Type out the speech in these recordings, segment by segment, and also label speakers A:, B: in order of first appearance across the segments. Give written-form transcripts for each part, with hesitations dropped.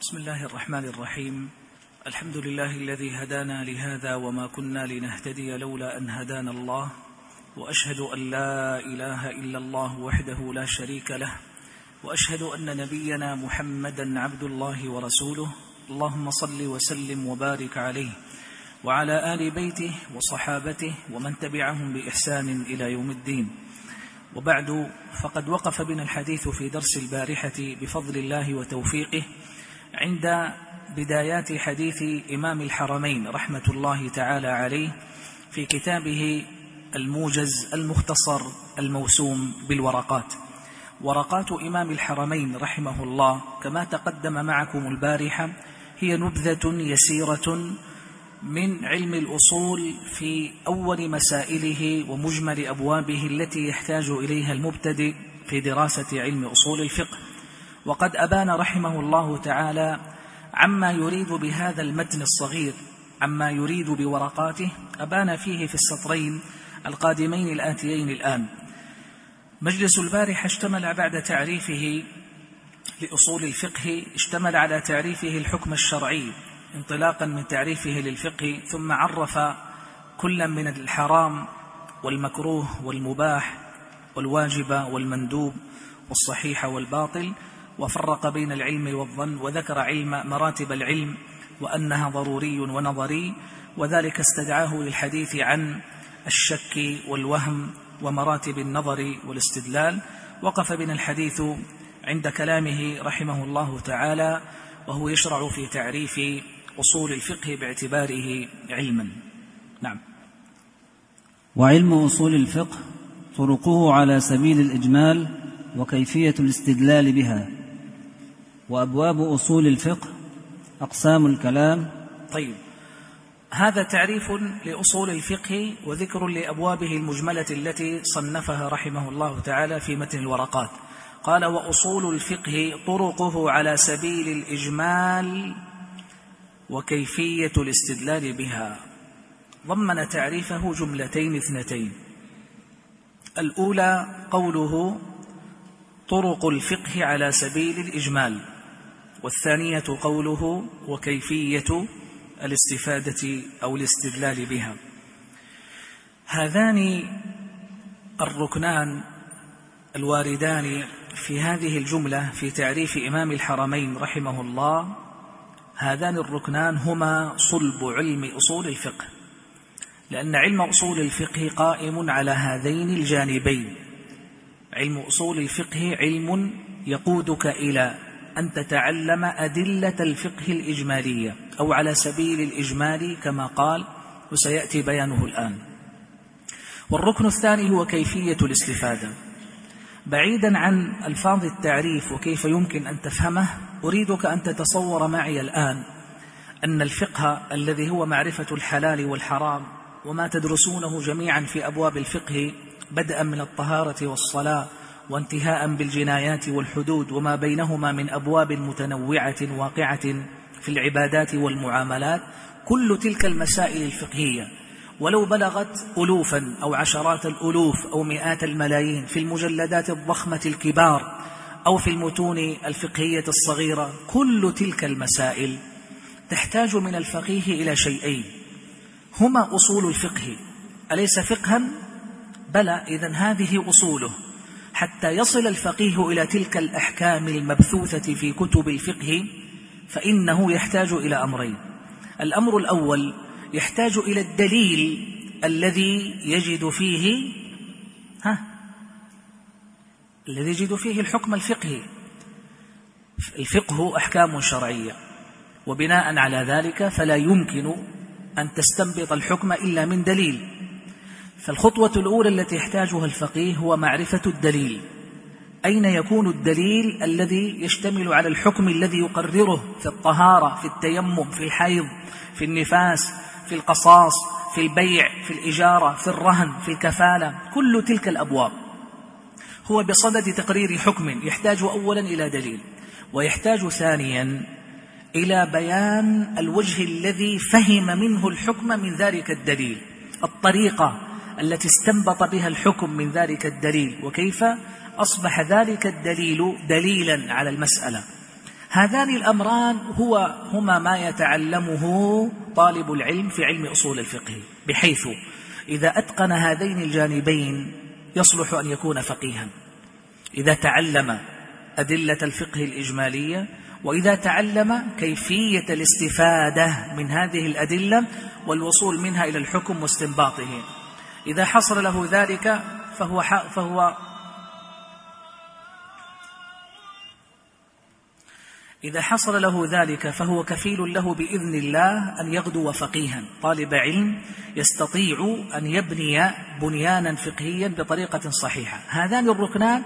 A: بسم الله الرحمن الرحيم. الحمد لله الذي هدانا لهذا وما كنا لنهتدي لولا أن هدانا الله، وأشهد أن لا إله إلا الله وحده لا شريك له، وأشهد أن نبينا محمدا عبد الله ورسوله. اللهم صل وسلم وبارك عليه وعلى آل بيته وصحابته ومن تبعهم بإحسان إلى يوم الدين. وبعد، فقد وقف بنا الحديث في درس البارحة بفضل الله وتوفيقه عند بدايات حديث إمام الحرمين رحمة الله تعالى عليه في كتابه الموجز المختصر الموسوم بالورقات. ورقات إمام الحرمين رحمه الله كما تقدم معكم البارحة هي نبذة يسيرة من علم الأصول في أول مسائله ومجمل أبوابه التي يحتاج إليها المبتدئ في دراسة علم أصول الفقه. وقد أبان رحمه الله تعالى عما يريد بهذا المتن الصغير، عما يريد بورقاته، أبان فيه في السطرين القادمين الآتيين الآن. مجلس البارحة اشتمل بعد تعريفه لأصول الفقه اشتمل على تعريفه الحكم الشرعي انطلاقا من تعريفه للفقه، ثم عرف كلا من الحرام والمكروه والمباح والواجب والمندوب والصحيح والباطل، وفرق بين العلم والظن، وذكر مراتب العلم وأنها ضروري ونظري، وذلك استدعاه للحديث عن الشك والوهم ومراتب النظر والاستدلال. وقف بنا الحديث عند كلامه رحمه الله تعالى وهو يشرع في تعريف أصول الفقه باعتباره علما. نعم.
B: وعلم أصول الفقه طرقه على سبيل الإجمال وكيفية الاستدلال بها. وأبواب أصول الفقه أقسام الكلام.
A: طيب، هذا تعريف لأصول الفقه وذكر لأبوابه المجملة التي صنفها رحمه الله تعالى في متن الورقات. قال: وأصول الفقه طرقه على سبيل الإجمال وكيفية الاستدلال بها. ضمن تعريفه جملتين اثنتين. الأولى قوله طرق الفقه على سبيل الإجمال، والثانية قوله وكيفية الاستفادة أو الاستدلال بها. هذان الركنان الواردان في هذه الجملة في تعريف إمام الحرمين رحمه الله، هذان الركنان هما صلب علم أصول الفقه، لأن علم أصول الفقه قائم على هذين الجانبين. علم أصول الفقه علم يقودك إلى أن تتعلم أدلة الفقه الإجمالية أو على سبيل الإجمال كما قال، وسيأتي بيانه الآن. والركن الثاني هو كيفية الاستفادة. بعيدا عن ألفاظ التعريف وكيف يمكن أن تفهمه، أريدك أن تتصور معي الآن أن الفقه الذي هو معرفة الحلال والحرام وما تدرسونه جميعا في أبواب الفقه بدءا من الطهارة والصلاة وانتهاء بالجنايات والحدود وما بينهما من أبواب متنوعة واقعة في العبادات والمعاملات، كل تلك المسائل الفقهية ولو بلغت ألوفا أو عشرات الألوف أو مئات الملايين في المجلدات الضخمة الكبار أو في المتون الفقهية الصغيرة، كل تلك المسائل تحتاج من الفقيه إلى شيئين هما أصول الفقه. أليس فقها؟ بلى، إذن هذه أصوله. حتى يصل الفقيه إلى تلك الأحكام المبثوثة في كتب الفقه فإنه يحتاج إلى أمرين. الأمر الأول يحتاج إلى الدليل الذي يجد فيه الحكم الفقهي. الفقه أحكام شرعية، وبناء على ذلك فلا يمكن أن تستنبط الحكم إلا من دليل. فالخطوة الأولى التي يحتاجها الفقيه هو معرفة الدليل. أين يكون الدليل الذي يشتمل على الحكم الذي يقرره في الطهارة، في التيمم، في الحيض، في النفاس، في القصاص، في البيع، في الإجارة، في الرهن، في الكفالة، كل تلك الأبواب هو بصدد تقرير حكم يحتاج أولا إلى دليل، ويحتاج ثانيا إلى بيان الوجه الذي فهم منه الحكم من ذلك الدليل، الطريقة التي استنبط بها الحكم من ذلك الدليل، وكيف أصبح ذلك الدليل دليلا على المسألة. هذان الأمران هما ما يتعلمه طالب العلم في علم أصول الفقه، بحيث إذا أتقن هذين الجانبين يصلح أن يكون فقيها، إذا تعلم أدلة الفقه الإجمالية، وإذا تعلم كيفية الاستفادة من هذه الأدلة والوصول منها إلى الحكم واستنباطه. إذا حصل له ذلك فهو كفيل له بإذن الله أن يغدو فقيها، طالب علم يستطيع أن يبني بنيانا فقهيا بطريقة صحيحة. هذان الركنان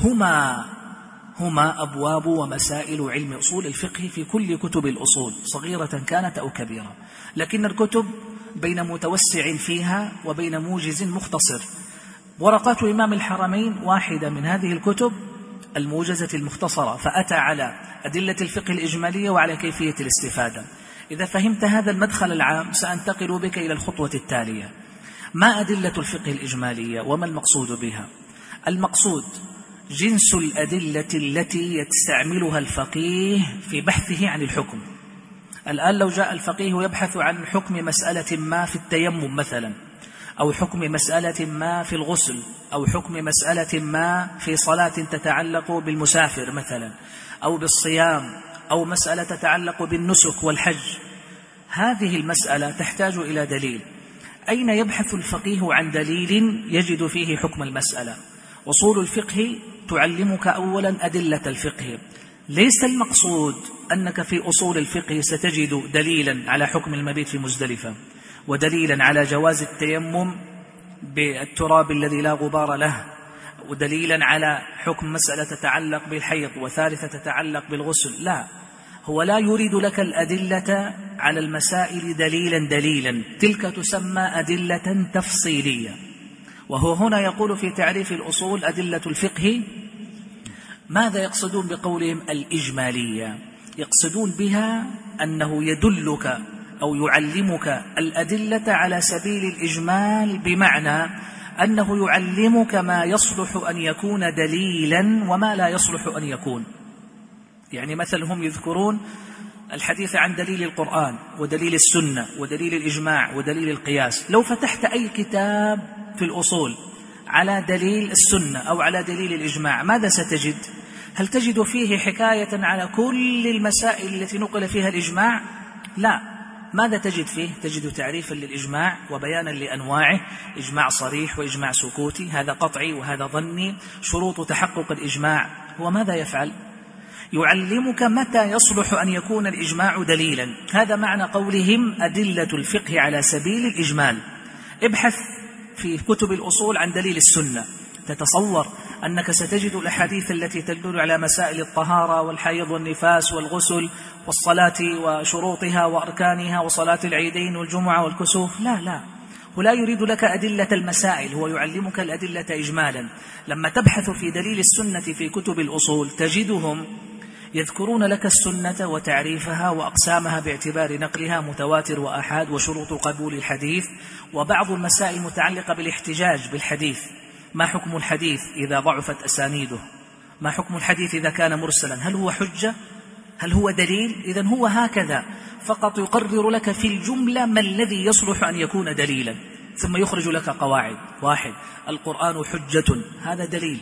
A: هما أبواب ومسائل علم أصول الفقه في كل كتب الأصول، صغيرة كانت أو كبيرة، لكن الكتب بين متوسع فيها وبين موجز مختصر. ورقات إمام الحرمين واحدة من هذه الكتب الموجزة المختصرة، فأتى على أدلة الفقه الإجمالية وعلى كيفية الاستفادة. إذا فهمت هذا المدخل العام سأنتقل بك إلى الخطوة التالية. ما أدلة الفقه الإجمالية وما المقصود بها؟ المقصود جنس الأدلة التي يستعملها الفقيه في بحثه عن الحكم. الآن لو جاء الفقيه يبحث عن حكم مسألة ما في التيمم مثلا، أو حكم مسألة ما في الغسل، أو حكم مسألة ما في صلاة تتعلق بالمسافر مثلا، أو بالصيام، أو مسألة تتعلق بالنسك والحج، هذه المسألة تحتاج إلى دليل. أين يبحث الفقيه عن دليل يجد فيه حكم المسألة؟ أصول الفقه تعلمك أولا أدلة الفقه. ليس المقصود أنك في أصول الفقه ستجد دليلا على حكم المبيت في مزدلفة، ودليلا على جواز التيمم بالتراب الذي لا غبار له، ودليلا على حكم مسألة تتعلق بالحيض، وثالثة تتعلق بالغسل. لا، هو لا يريد لك الأدلة على المسائل دليلا، تلك تسمى أدلة تفصيلية. وهو هنا يقول في تعريف الأصول أدلة الفقه ماذا يقصدون بقولهم الإجمالية؟ يقصدون بها أنه يدلك أو يعلمك الأدلة على سبيل الإجمال، بمعنى أنه يعلمك ما يصلح أن يكون دليلا وما لا يصلح أن يكون. يعني مثلا هم يذكرون الحديث عن دليل القرآن ودليل السنة ودليل الإجماع ودليل القياس. لو فتحت أي كتاب في الأصول على دليل السنة أو على دليل الإجماع ماذا ستجد؟ هل تجد فيه حكاية على كل المسائل التي نقل فيها الإجماع؟ لا. ماذا تجد فيه؟ تجد تعريفا للإجماع وبيانا لأنواعه، إجماع صريح وإجماع سكوتي، هذا قطعي وهذا ظني، شروط تحقق الإجماع. هو ماذا يفعل؟ يعلمك متى يصلح أن يكون الإجماع دليلا. هذا معنى قولهم أدلة الفقه على سبيل الإجمال. ابحث في كتب الأصول عن دليل السنة، تتصور أنك ستجد الأحاديث التي تدل على مسائل الطهارة والحيض والنفاس والغسل والصلاة وشروطها وأركانها وصلاة العيدين والجمعة والكسوف. لا، هو لا يريد لك أدلة المسائل، هو يعلمك الأدلة إجمالا. لما تبحث في دليل السنة في كتب الأصول تجدهم يذكرون لك السنة وتعريفها وأقسامها باعتبار نقلها متواتر وآحاد وشروط قبول الحديث، وبعض المسائل المتعلقة بالاحتجاج بالحديث. ما حكم الحديث إذا ضعفت أسانيده؟ ما حكم الحديث إذا كان مرسلا؟ هل هو حجة؟ هل هو دليل؟ إذن هو هكذا فقط يقرر لك في الجملة ما الذي يصلح أن يكون دليلا، ثم يخرج لك قواعد. 1. القرآن حجة، هذا دليل.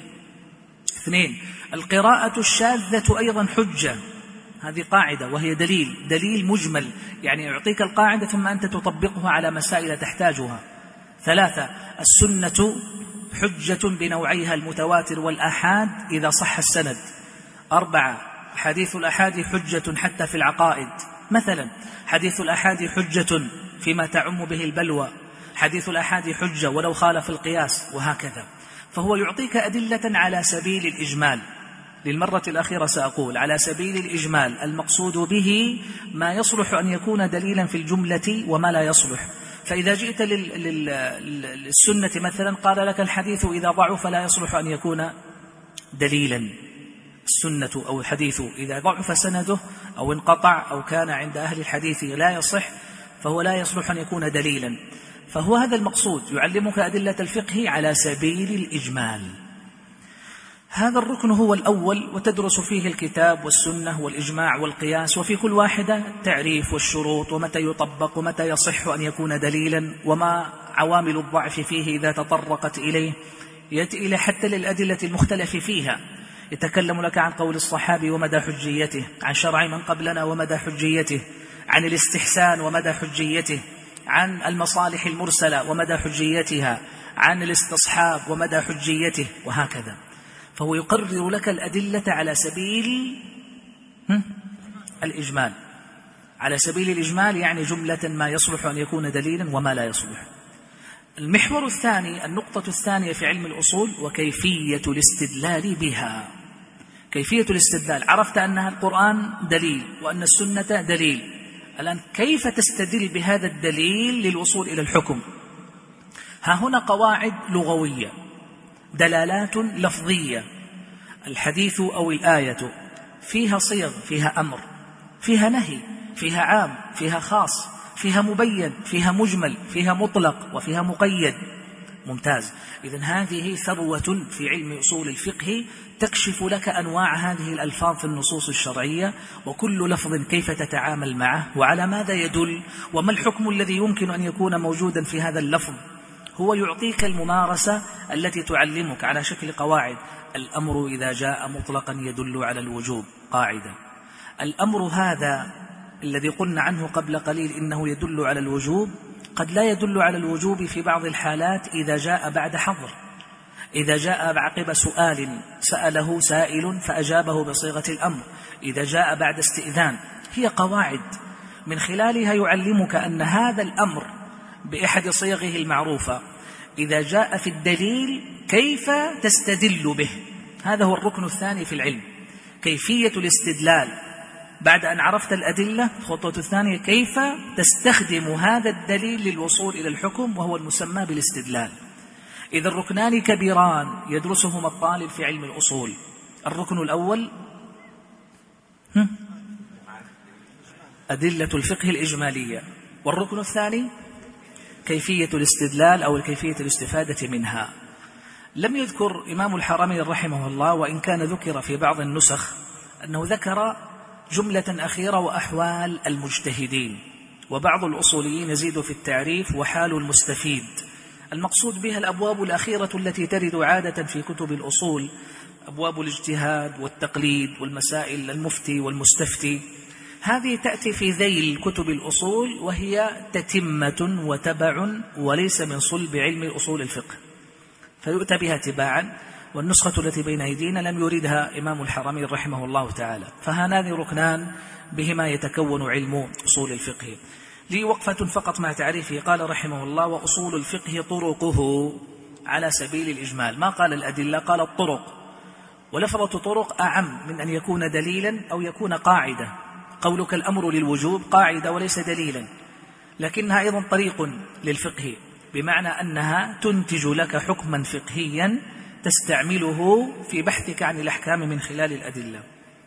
A: 2. القراءة الشاذة أيضا حجة، هذه قاعدة وهي دليل مجمل، يعني يعطيك القاعدة ثم أنت تطبقها على مسائل تحتاجها. 3. السنة حجة بنوعيها المتواتر والآحاد إذا صح السند. 4. حديث الآحاد حجة حتى في العقائد، مثلا حديث الآحاد حجة فيما تعم به البلوى، حديث الآحاد حجة ولو خالف القياس، وهكذا. فهو يعطيك أدلة على سبيل الإجمال. للمرة الأخيرة سأقول على سبيل الإجمال، المقصود به ما يصلح أن يكون دليلا في الجملة وما لا يصلح. فإذا جئت للسنة مثلا قال لك الحديث إذا ضعف لا يصلح أن يكون دليلا. السنة أو الحديث إذا ضعف سنده أو انقطع أو كان عند أهل الحديث لا يصح فهو لا يصلح أن يكون دليلا. فهو هذا المقصود، يعلمك أدلة الفقه على سبيل الإجمال. هذا الركن هو الأول، وتدرس فيه الكتاب والسنة والإجماع والقياس، وفي كل واحدة التعريف والشروط ومتى يطبق ومتى يصح أن يكون دليلا وما عوامل الضعف فيه إذا تطرقت إليه. يأتي إلى حتى للأدلة المختلف فيها، يتكلم لك عن قول الصحابي ومدى حجيته، عن شرع من قبلنا ومدى حجيته، عن الاستحسان ومدى حجيته، عن المصالح المرسلة ومدى حجيتها، عن الاستصحاب ومدى حجيته، وهكذا. فهو يقرر لك الأدلة على سبيل الإجمال. على سبيل الإجمال يعني جملة ما يصلح أن يكون دليلا وما لا يصلح. المحور الثاني، النقطة الثانية في علم الأصول، وكيفية الاستدلال بها. كيفية الاستدلال، عرفت أنها القرآن دليل وأن السنة دليل، الآن كيف تستدل بهذا الدليل للوصول إلى الحكم؟ ها هنا قواعد لغوية، دلالات لفظية. الحديث أو الآية فيها صيغ، فيها أمر، فيها نهي، فيها عام، فيها خاص، فيها مبين، فيها مجمل، فيها مطلق، وفيها مقيد. ممتاز. إذن هذه ثروة في علم أصول الفقه تكشف لك أنواع هذه الألفاظ في النصوص الشرعية، وكل لفظ كيف تتعامل معه وعلى ماذا يدل وما الحكم الذي يمكن أن يكون موجودا في هذا اللفظ. هو يعطيك الممارسة التي تعلمك على شكل قواعد. الأمر إذا جاء مطلقا يدل على الوجوب، قاعدة. الأمر هذا الذي قلنا عنه قبل قليل إنه يدل على الوجوب، قد لا يدل على الوجوب في بعض الحالات إذا جاء بعد حظر، إذا جاء عقب سؤال سأله سائل فأجابه بصيغة الأمر، إذا جاء بعد استئذان. هي قواعد من خلالها يعلمك أن هذا الأمر بأحد صيغه المعروفة إذا جاء في الدليل كيف تستدل به. هذا هو الركن الثاني في العلم، كيفية الاستدلال. بعد أن عرفت الأدلة، الخطوة الثانية كيف تستخدم هذا الدليل للوصول إلى الحكم، وهو المسمى بالاستدلال. إذا الركنان كبيران يدرسهما الطالب في علم الأصول. الركن الأول أدلة الفقه الإجمالية، والركن الثاني كيفية الاستدلال أو كيفية الاستفادة منها. لم يذكر إمام الحرمين رحمه الله، وإن كان ذكر في بعض النسخ أنه ذكر جملة أخيرة وأحوال المجتهدين، وبعض الأصوليين يزيد في التعريف وحال المستفيد. المقصود بها الأبواب الأخيرة التي ترد عادة في كتب الأصول، أبواب الاجتهاد والتقليد والمسائل المفتي والمستفتي. هذه تأتي في ذيل كتب الأصول، وهي تتمة وتبع وليس من صلب علم أصول الفقه، فيؤتى بها تباعا. والنسخة التي بين أيدينا لم يردها إمام الحرمين رحمه الله تعالى. فهذان ركنان بهما يتكون علم أصول الفقه. لي وقفة فقط مع تعريفه. قال رحمه الله: وأصول الفقه طرقه، على سبيل الإجمال. ما قال الأدلة، قال الطرق، ولفظة طرق أعم من أن يكون دليلا أو يكون قاعدة. قولك الأمر للوجوب قاعدة وليس دليلا، لكنها أيضا طريق للفقه، بمعنى أنها تنتج لك حكما فقهيا تستعمله في بحثك عن الأحكام من خلال الأدلة.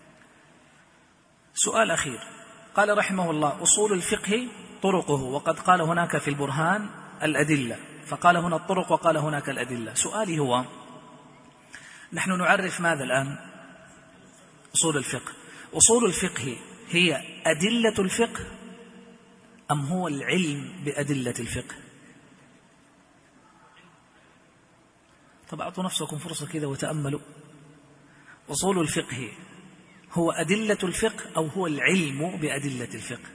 A: سؤال أخير. قال رحمه الله: أصول الفقه طرقه، وقد قال هناك في البرهان الأدلة، فقال هنا الطرق وقال هناك الأدلة. سؤالي هو: نحن نعرف ماذا الآن؟ أصول الفقه. أصول الفقه هي أدلة الفقه أم هو العلم بأدلة الفقه؟ طب أعطوا نفسكم فرصة كذا وتأملوا. أصول الفقه هو أدلة الفقه أو هو العلم بأدلة الفقه؟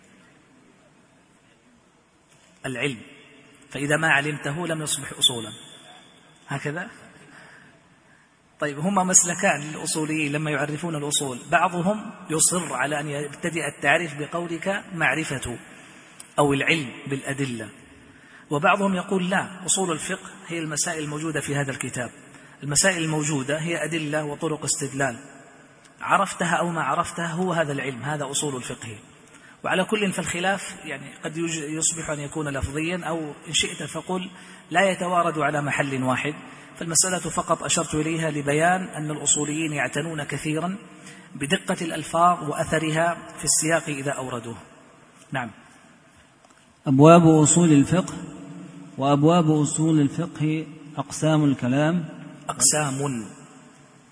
A: العلم، فإذا ما علمته لم يصبح أصولا، هكذا. طيب، هما مسلكان للأصوليين لما يعرفون الأصول. بعضهم يصر على أن يبتدئ التعريف بقولك معرفة أو العلم بالأدلة، وبعضهم يقول لا، أصول الفقه هي المسائل الموجودة في هذا الكتاب. المسائل الموجودة هي أدلة وطرق استدلال، عرفتها أو ما عرفتها هو هذا العلم، هذا أصول الفقه. وعلى كل فالخلاف يعني قد يصبح أن يكون لفظيا، أو إن شئت فقل لا يتوارد على محل واحد. فالمسألة فقط أشرت إليها لبيان أن الأصوليين يعتنون كثيرا بدقة الألفاظ وأثرها في السياق إذا أوردوه. نعم.
B: أبواب أصول الفقه. وأبواب أصول الفقه أقسام الكلام.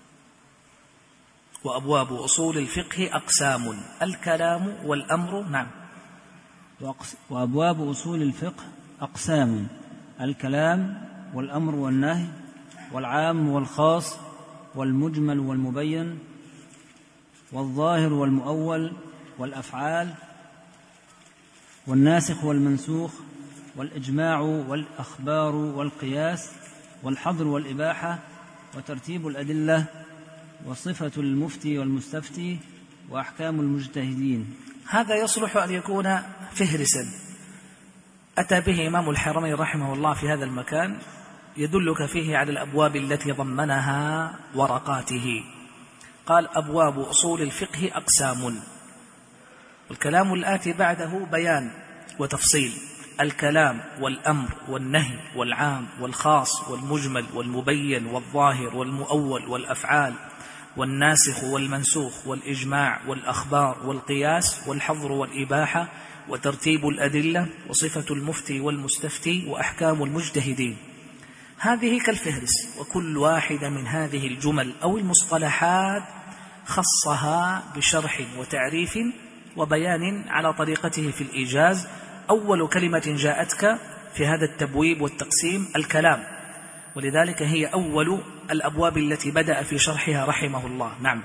A: وأبواب أصول الفقه أقسام: الكلام والأمر. نعم.
B: وأبواب أصول الفقه أقسام: الكلام والأمر والنهي والعام والخاص والمجمل والمبين والظاهر والمؤول والأفعال والناسخ والمنسوخ والإجماع والأخبار والقياس والحظر والإباحة وترتيب الأدلة وصفة المفتي والمستفتي وأحكام المجتهدين.
A: هذا يصلح أن يكون فهرسا أتى به إمام الحرمين رحمه الله في هذا المكان، يدلك فيه على الأبواب التي ضمنها ورقاته. قال: أبواب أصول الفقه أقسام. والكلام الآتي بعده بيان وتفصيل: الكلام والأمر والنهي والعام والخاص والمجمل والمبين والظاهر والمؤول والأفعال والناسخ والمنسوخ والإجماع والأخبار والقياس والحظر والإباحة وترتيب الأدلة وصفة المفتي والمستفتي وأحكام المجتهدين. هذه كالفهرس، وكل واحدة من هذه الجمل أو المصطلحات خصها بشرح وتعريف وبيان على طريقته في الإيجاز. أول كلمة جاءتك في هذا التبويب والتقسيم الكلام، ولذلك هي أول الأبواب التي بدأ في شرحها رحمه الله. نعم.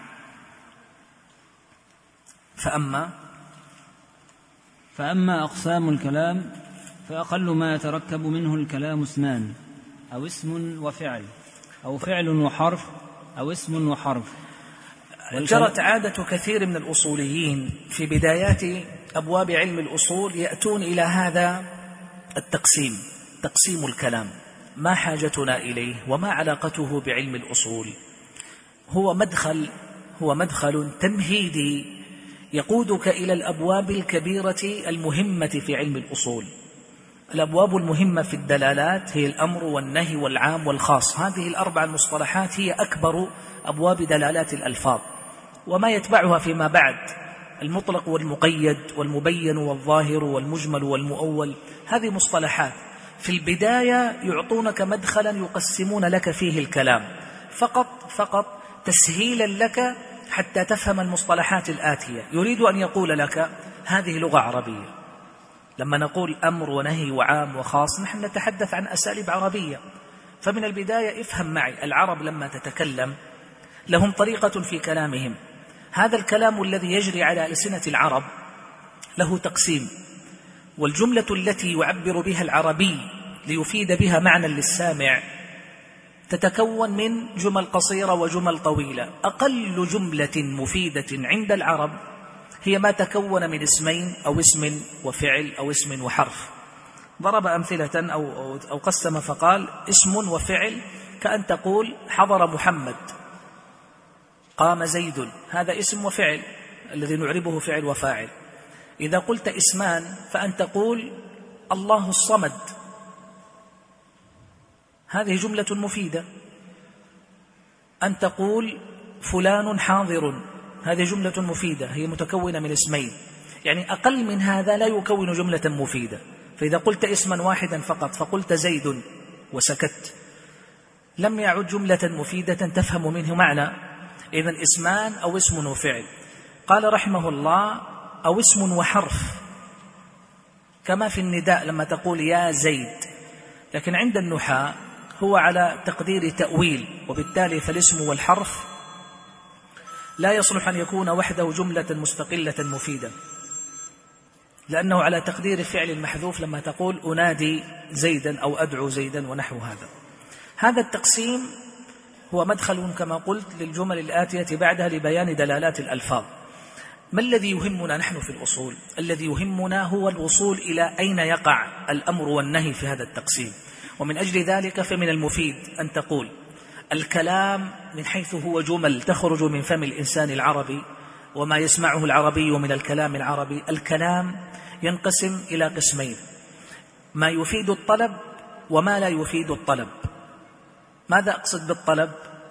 B: فأما أقسام الكلام فأقل ما يتركب منه الكلام اسمان، أو اسم وفعل، أو فعل وحرف، أو اسم وحرف.
A: جرت عادة كثير من الأصوليين في بدايات أبواب علم الأصول يأتون إلى هذا التقسيم، تقسيم الكلام. ما حاجتنا إليه وما علاقته بعلم الأصول؟ هو مدخل تمهيدي يقودك إلى الأبواب الكبيرة المهمة في علم الأصول. الأبواب المهمة في الدلالات هي الأمر والنهي والعام والخاص. هذه الأربع المصطلحات هي أكبر أبواب دلالات الألفاظ، وما يتبعها فيما بعد المطلق والمقيد والمبين والظاهر والمجمل والمؤول. هذه مصطلحات في البداية يعطونك مدخلا يقسمون لك فيه الكلام فقط تسهيلا لك حتى تفهم المصطلحات الآتية. يريد أن يقول لك هذه لغة عربية. لما نقول أمر ونهي وعام وخاص نحن نتحدث عن أساليب عربية، فمن البداية افهم معي. العرب لما تتكلم لهم طريقة في كلامهم. هذا الكلام الذي يجري على ألسنة العرب له تقسيم، والجملة التي يعبر بها العربي ليفيد بها معنى للسامع تتكون من جمل قصيرة وجمل طويلة. أقل جملة مفيدة عند العرب هي ما تكون من اسمين أو اسم وفعل أو اسم وحرف. ضرب أمثلة أو قسم فقال: اسم وفعل، كأن تقول حضر محمد، قام زيد. هذا اسم وفعل الذي نعربه فعل وفاعل. إذا قلت اسمان فأن تقول الله الصمد. هذه جملة مفيدة. أن تقول فلان حاضر، هذه جملة مفيدة، هي متكونة من اسمين. يعني أقل من هذا لا يكون جملة مفيدة. فإذا قلت اسما واحدا فقط فقلت زيد وسكت لم يعد جملة مفيدة تفهم منه معنى. إذن اسمان أو اسم وفعل. قال رحمه الله: أو اسم وحرف، كما في النداء لما تقول يا زيد. لكن عند النحاة هو على تقدير تأويل، وبالتالي فالاسم والحرف لا يصلح أن يكون وحده جملة مستقلة مفيدة، لأنه على تقدير فعل المحذوف لما تقول أنادي زيدا أو أدعو زيدا ونحو هذا. هذا التقسيم هو مدخل كما قلت للجمل الآتية بعدها لبيان دلالات الألفاظ. ما الذي يهمنا نحن في الأصول؟ الذي يهمنا هو الوصول إلى أين يقع الأمر والنهي في هذا التقسيم. ومن أجل ذلك فمن المفيد أن تقول الكلام من حيث هو جمل تخرج من فم الإنسان العربي وما يسمعه العربي من الكلام العربي. الكلام ينقسم إلى قسمين: ما يفيد الطلب وما لا يفيد الطلب. ماذا أقصد بالطلب؟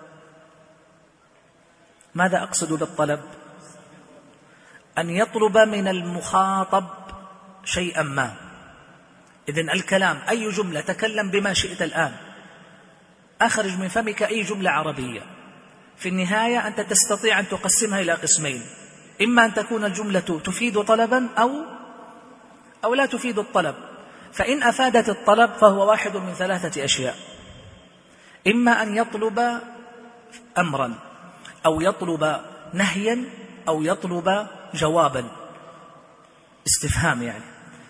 A: ماذا أقصد بالطلب؟ أن يطلب من المخاطب شيئا ما. إذن الكلام أي جملة، تكلم بما شئت الآن، أخرج من فمك أي جملة عربية. في النهاية أنت تستطيع أن تقسمها إلى قسمين: إما أن تكون الجملة تفيد طلبا أو لا تفيد الطلب. فإن أفادت الطلب فهو واحد من 3 أشياء: إما أن يطلب أمرا، أو يطلب نهيا، أو يطلب جوابا، استفهام يعني.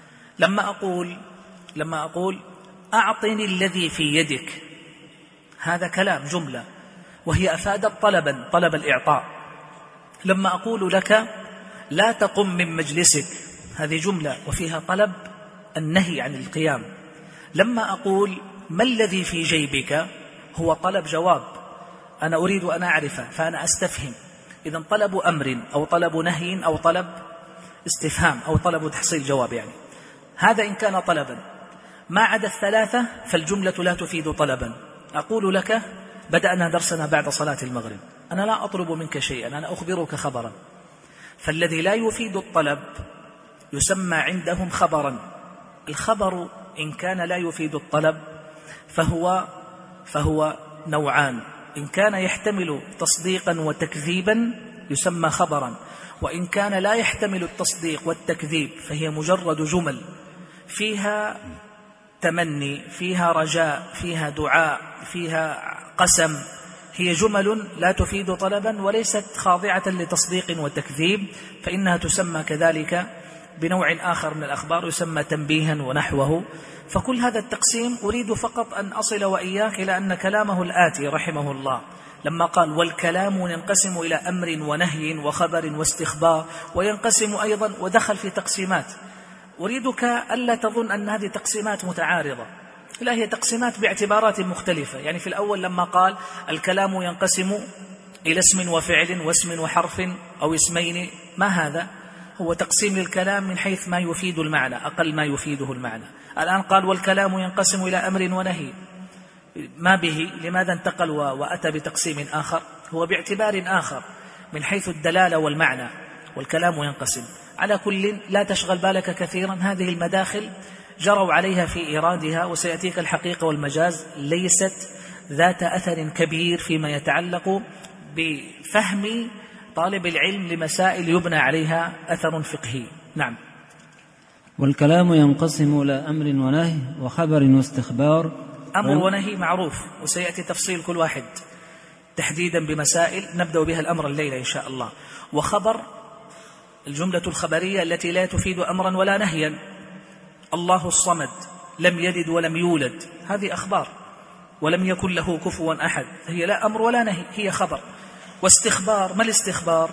A: لما أقول أعطني الذي في يدك، هذا كلام، جملة، وهي أفادت طلبا، طلب الإعطاء. لما أقول لك لا تقم من مجلسك، هذه جملة وفيها طلب النهي عن القيام. لما أقول ما الذي في جيبك، هو طلب جواب، أنا أريد أن أعرف فأنا أستفهم. إذن طلب أمر أو طلب نهي أو طلب استفهام أو طلب تحصيل جواب يعني. هذا إن كان طلبا. ما عدا الثلاثة فالجملة لا تفيد طلبا. أقول لك بدأنا درسنا بعد صلاة المغرب، أنا لا أطلب منك شيئا، أنا أخبرك خبرا. فالذي لا يفيد الطلب يسمى عندهم خبرا. الخبر إن كان لا يفيد الطلب فهو نوعان: إن كان يحتمل تصديقا وتكذيبا يسمى خبرا، وإن كان لا يحتمل التصديق والتكذيب فهي مجرد جمل فيها تمني، فيها رجاء، فيها دعاء، فيها قسم. هي جمل لا تفيد طلبا وليست خاضعة لتصديق وتكذيب، فإنها تسمى كذلك بنوع آخر من الأخبار يسمى تنبيها ونحوه. فكل هذا التقسيم أريد فقط أن أصل وإياك إلى أن كلامه الآتي رحمه الله لما قال والكلام ينقسم إلى أمر ونهي وخبر واستخبار، وينقسم أيضا، ودخل في تقسيمات. أريدك ألا تظن أن هذه تقسيمات متعارضة، لا، هي تقسيمات باعتبارات مختلفة. يعني في الأول لما قال الكلام ينقسم إلى اسم وفعل واسم وحرف أو اسمين، ما هذا؟ هو تقسيم الكلام من حيث ما يفيد المعنى، أقل ما يفيده المعنى. الآن قال والكلام ينقسم إلى أمر ونهي، ما به؟ لماذا انتقل وأتى بتقسيم آخر؟ هو باعتبار آخر من حيث الدلالة والمعنى. والكلام ينقسم. على كل لا تشغل بالك كثيرا، هذه المداخل جروا عليها في إيرادها، وسيأتيك الحقيقة والمجاز ليست ذات أثر كبير فيما يتعلق بفهم طالب العلم لمسائل يبنى عليها أثر فقهي. نعم.
B: والكلام ينقسم إلى أمر ونهي وخبر واستخبار.
A: أمر ونهي معروف، وسيأتي تفصيل كل واحد تحديدا بمسائل نبدأ بها الأمر الليلة إن شاء الله. وخبر الجملة الخبرية التي لا تفيد أمرا ولا نهيا: الله الصمد، لم يلد ولم يولد، هذه أخبار، ولم يكن له كفوا أحد، هي لا أمر ولا نهي، هي خبر. واستخبار، ما الاستخبار؟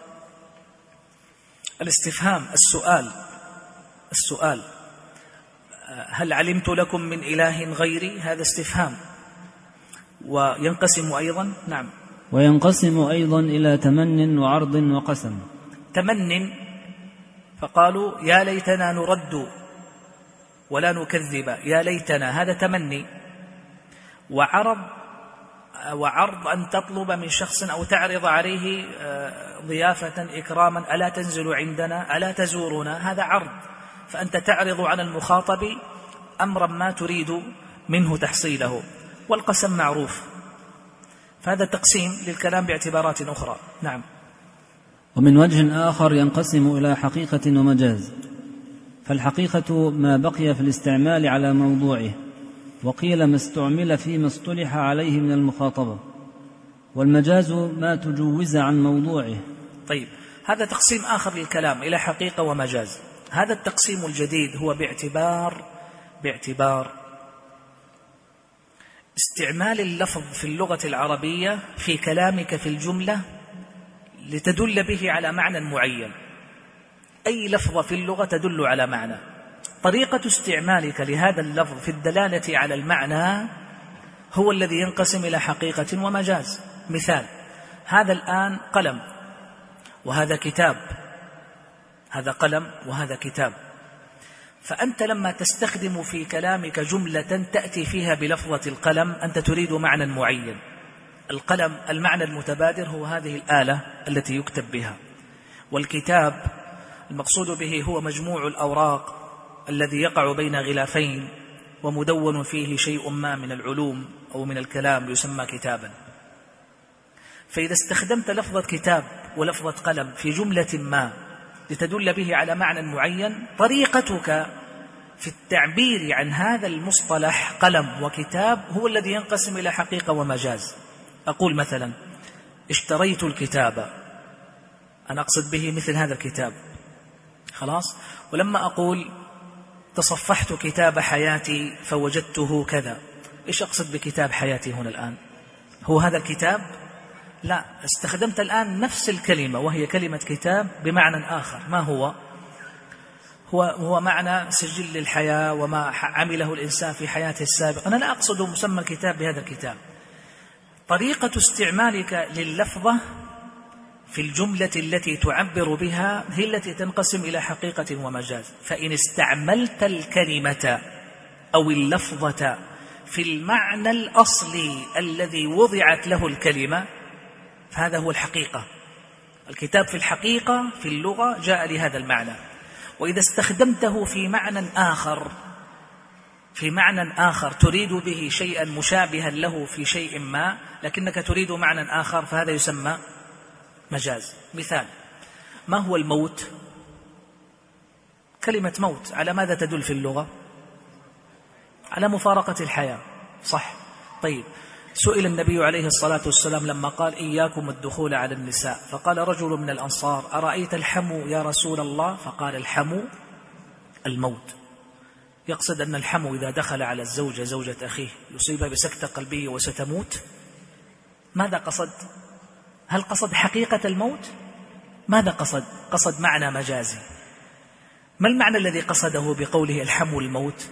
A: الاستفهام، السؤال، هل علمت لكم من إله غيري؟ هذا استفهام. وينقسم أيضا، نعم،
B: وينقسم أيضا إلى تمن وعرض وقسم. تمن
A: فقالوا يا ليتنا نرد ولا نكذب، يا ليتنا، هذا تمني. وعرض أن تطلب من شخص أو تعرض عليه ضيافة إكراما: ألا تنزل عندنا، ألا تزورنا، هذا عرض. فأنت تعرض على المخاطب أمرا ما تريد منه تحصيله. والقسم معروف. فهذا تقسيم للكلام باعتبارات أخرى. نعم.
B: ومن وجه آخر ينقسم إلى حقيقة ومجاز. فالحقيقة ما بقي في الاستعمال على موضوعه، وقيل ما استعمل فيما اصطلح عليه من المخاطبة. والمجاز ما تجوز عن موضوعه.
A: طيب، هذا تقسيم آخر للكلام إلى حقيقة ومجاز. هذا التقسيم الجديد هو باعتبار استعمال اللفظ في اللغة العربية في كلامك في الجملة لتدل به على معنى معين. أي لفظة في اللغة تدل على معنى، طريقة استعمالك لهذا اللفظ في الدلالة على المعنى هو الذي ينقسم إلى حقيقة ومجاز. مثال: هذا الآن قلم وهذا كتاب، هذا قلم وهذا كتاب. فأنت لما تستخدم في كلامك جملة تأتي فيها بلفظة القلم أنت تريد معنى معين. القلم المعنى المتبادر هو هذه الآلة التي يكتب بها، والكتاب المقصود به هو مجموع الأوراق الذي يقع بين غلافين ومدون فيه شيء ما من العلوم أو من الكلام يسمى كتابا. فإذا استخدمت لفظة كتاب ولفظة قلم في جملة ما لتدل به على معنى معين، طريقتك في التعبير عن هذا المصطلح قلم وكتاب هو الذي ينقسم إلى حقيقة ومجاز. أقول مثلا اشتريت الكتاب، أنا أقصد به مثل هذا الكتاب، خلاص. ولما أقول تصفحت كتاب حياتي فوجدته كذا، إيش أقصد بكتاب حياتي هنا الآن؟ هو هذا الكتاب؟ لا، استخدمت الآن نفس الكلمة وهي كلمة كتاب بمعنى آخر. ما هو معنى سجل للحياة وما عمله الإنسان في حياته السابقة. أنا لا أقصد مسمى الكتاب بهذا الكتاب. طريقة استعمالك لللفظة في الجملة التي تعبر بها هي التي تنقسم إلى حقيقة ومجاز. فإن استعملت الكلمة أو اللفظة في المعنى الأصلي الذي وضعت له الكلمة فهذا هو الحقيقة. الكتاب في الحقيقة في اللغة جاء لهذا المعنى. وإذا استخدمته في معنى آخر تريد به شيئا مشابها له في شيء ما لكنك تريد معنى آخر فهذا يسمى مجاز. مثال: ما هو الموت؟ كلمة موت على ماذا تدل في اللغة؟ على مفارقة الحياة، صح؟ طيب، سئل النبي عليه الصلاة والسلام لما قال إياكم الدخول على النساء، فقال رجل من الأنصار: أرأيت الحمو يا رسول الله؟ فقال: الحمو الموت. يقصد أن الحمو إذا دخل على الزوجة زوجة أخيه يصيبها بسكتة قلبية وستموت. ماذا قصد؟ هل قصد حقيقة الموت؟ ماذا قصد؟ قصد معنى مجازي. ما المعنى الذي قصده بقوله الحمو الموت؟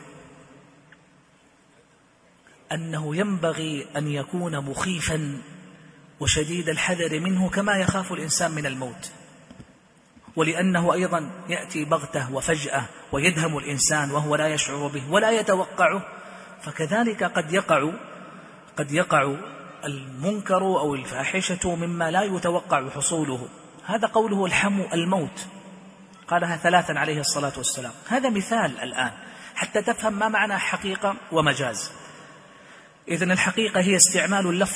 A: أنه ينبغي أن يكون مخيفا وشديد الحذر منه كما يخاف الإنسان من الموت، ولأنه أيضا يأتي بغتة وفجأة ويدهم الإنسان وهو لا يشعر به ولا يتوقعه، فكذلك قد يقع المنكر أو الفاحشة مما لا يتوقع حصوله. هذا قوله الحمو الموت، قالها 3 عليه الصلاة والسلام. هذا مثال الآن حتى تفهم ما معنى حقيقة ومجاز. إذن الحقيقة هي استعمال اللفظ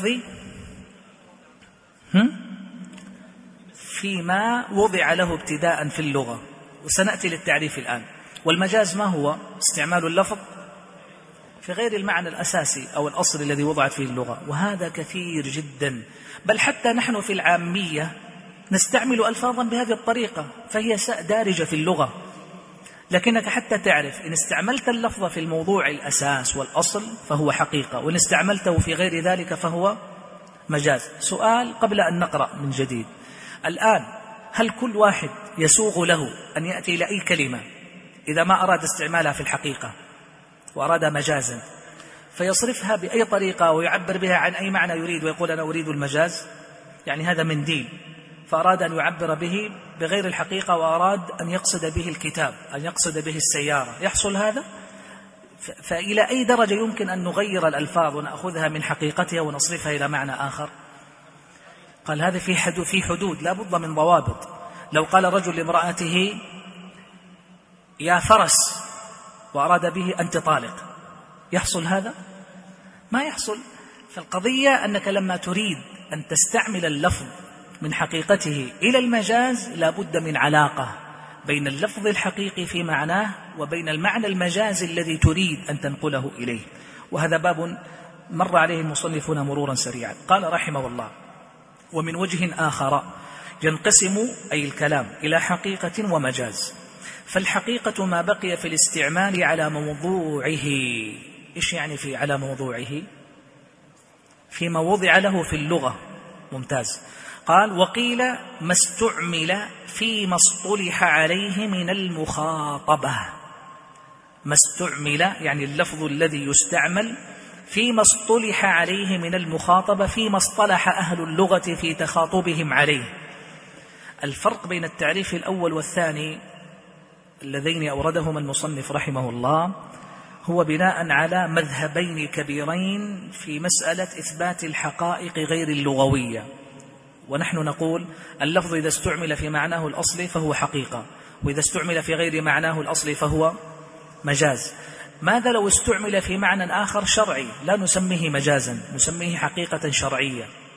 A: فيما وضع له ابتداء في اللغة، وسنأتي للتعريف الآن. والمجاز ما هو؟ استعمال اللفظ في غير المعنى الأساسي أو الأصل الذي وضعت فيه اللغة، وهذا كثير جدا. بل حتى نحن في العامية نستعمل ألفاظا بهذه الطريقة فهي دارجة في اللغة، لكنك حتى تعرف إن استعملت اللفظ في الموضوع الأساس والأصل فهو حقيقة، وإن استعملته في غير ذلك فهو مجاز. سؤال قبل أن نقرأ من جديد الآن: هل كل واحد يسوغ له أن يأتي إلى أي كلمة إذا ما أراد استعمالها في الحقيقة وأراد مجازا فيصرفها بأي طريقة ويعبر بها عن أي معنى يريد ويقول أنا أريد المجاز؟ يعني هذا منديل فأراد أن يعبر به بغير الحقيقة وأراد أن يقصد به الكتاب، أن يقصد به السيارة، يحصل هذا؟ فإلى أي درجة يمكن أن نغير الألفاظ ونأخذها من حقيقتها ونصرفها إلى معنى آخر؟ قال هذا في حدود لا بد من ضوابط. لو قال رجل لامرأته يا فرس وأراد به أنت طالق، يحصل هذا؟ ما يحصل. فالقضية أنك لما تريد أن تستعمل اللفظ من حقيقته إلى المجاز لا بد من علاقة بين اللفظ الحقيقي في معناه وبين المعنى المجازي الذي تريد أن تنقله إليه. وهذا باب مر عليه المصنفون مرورا سريعا. قال رحمه الله: ومن وجه آخر ينقسم أي الكلام إلى حقيقة ومجاز. فالحقيقة ما بقي في الاستعمال على موضوعه. إيش يعني في على موضوعه؟ فيما وضع له في اللغة. ممتاز. قال: وقيل ما استعمل فيما اصطلح عليه من المخاطبة. ما استعمل يعني اللفظ الذي يستعمل فيما اصطلح عليه من المخاطبة، فيما اصطلح أهل اللغة في تخاطبهم عليه. الفرق بين التعريف الأول والثاني اللذين أوردهما المصنف رحمه الله هو بناء على مذهبين كبيرين في مسألة إثبات الحقائق غير اللغوية. ونحن نقول اللفظ إذا استعمل في معناه الأصلي فهو حقيقة، وإذا استعمل في غير معناه الأصلي فهو مجاز. ماذا لو استعمل في معنى آخر شرعي؟ لا نسميه مجازا، نسميه حقيقة شرعية.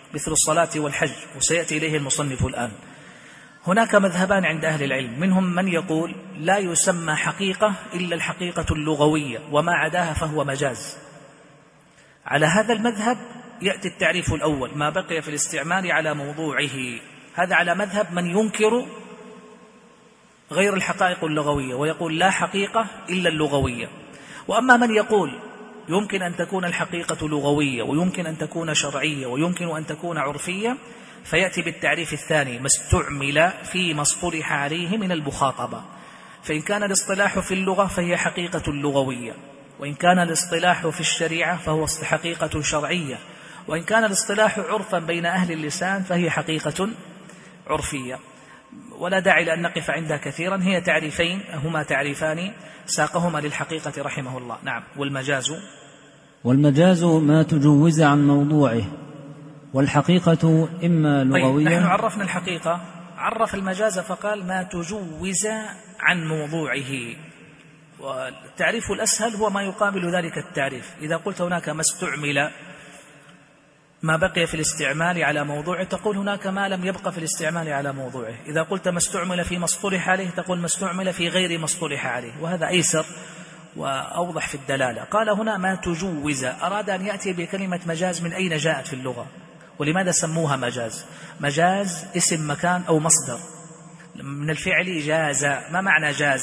A: مثل الصلاة والحج، وسيأتي إليه المصنف الآن. هناك مذهبان عند أهل العلم، منهم من يقول لا يسمى حقيقة إلا الحقيقة اللغوية، وما عداها فهو مجاز. على هذا المذهب يأتي التعريف الأول، ما بقي في الاستعمال على موضوعه. هذا على مذهب من ينكر غير الحقائق اللغوية ويقول لا حقيقة إلا اللغوية. وأما من يقول يمكن أن تكون الحقيقة لغوية ويمكن أن تكون شرعية ويمكن أن تكون عرفية، فيأتي بالتعريف الثاني، ما استعمل فيما اصطلح عليه من المخاطبة. فإن كان الاصطلاح في اللغة فهي حقيقة لغوية، وإن كان الاصطلاح في الشريعة فهو حقيقة شرعية، وإن كان الاصطلاح عرفا بين أهل اللسان فهي حقيقة عرفية. ولا داعي لأن نقف عندها كثيرا، هي تعريفين هما تعريفان ساقهما للحقيقة رحمه الله. نعم.
B: والمجاز ما تجوز عن موضوعه، والحقيقة إما لغوية.
A: طيب، نحن عرفنا الحقيقة، عرف المجاز فقال ما تجوز عن موضوعه. والتعريف الأسهل هو ما يقابل ذلك التعريف. إذا قلت هناك ما استعمل، ما بقي في الاستعمال على موضوعه، تقول هناك ما لم يبقى في الاستعمال على موضوعه. إذا قلت ما استعمل في ما اصطلح عليه، تقول ما استعمل في غير ما اصطلح عليه، وهذا أيسر وأوضح في الدلالة. قال هنا ما تجوز، أراد أن يأتي بكلمة مجاز من أين جاءت في اللغة، ولماذا سموها مجاز؟ مجاز اسم مكان أو مصدر من الفعل جاز. ما معنى جاز؟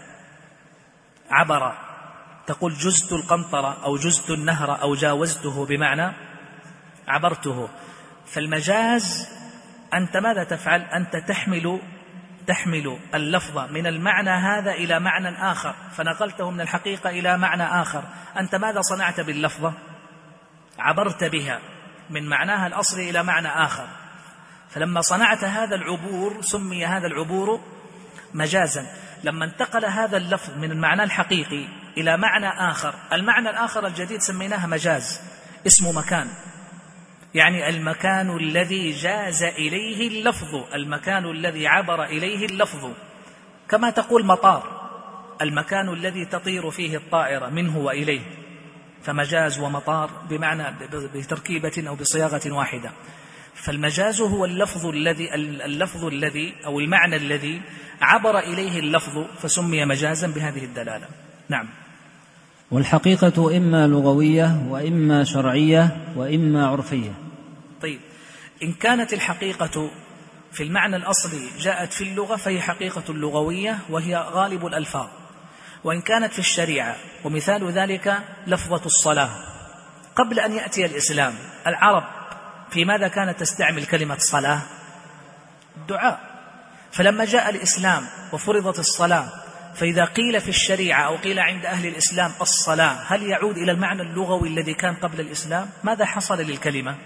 A: عبر، تقول جزت القنطرة أو جزت النهر أو جاوزته بمعنى عبرته. فالمجاز أنت ماذا تفعل؟ أنت تحمل اللفظ من المعنى هذا إلى معنى آخر، فنقلته من الحقيقة إلى معنى آخر. أنت ماذا صنعت باللفظة؟ عبرت بها من معناها الأصلي إلى معنى آخر. فلما صنعت هذا العبور سمي هذا العبور مجازا. لما انتقل هذا اللفظ من المعنى الحقيقي إلى معنى آخر، المعنى الآخر الجديد سميناها مجاز، اسم مكان، يعني المكان الذي جاز إليه اللفظ، المكان الذي عبر إليه اللفظ. كما تقول مطار، المكان الذي تطير فيه الطائرة منه وإليه، فمجاز ومطار بمعنى بتركيبة أو بصياغة واحدة. فالمجاز هو اللفظ الذي أو المعنى الذي عبر إليه اللفظ فسمي مجازا بهذه الدلالة. نعم.
B: والحقيقة إما لغوية وإما شرعية وإما عرفية.
A: طيب، إن كانت الحقيقة في المعنى الأصلي جاءت في اللغة فهي حقيقة لغوية وهي غالب الألفاظ. وإن كانت في الشريعة، ومثال ذلك لفظة الصلاة، قبل أن يأتي الإسلام العرب في ماذا كانت تستعمل كلمة صلاة؟ الدعاء. فلما جاء الإسلام وفرضت الصلاة، فإذا قيل في الشريعة أو قيل عند أهل الإسلام الصلاة، هل يعود إلى المعنى اللغوي الذي كان قبل الإسلام؟ ماذا حصل للكلمة؟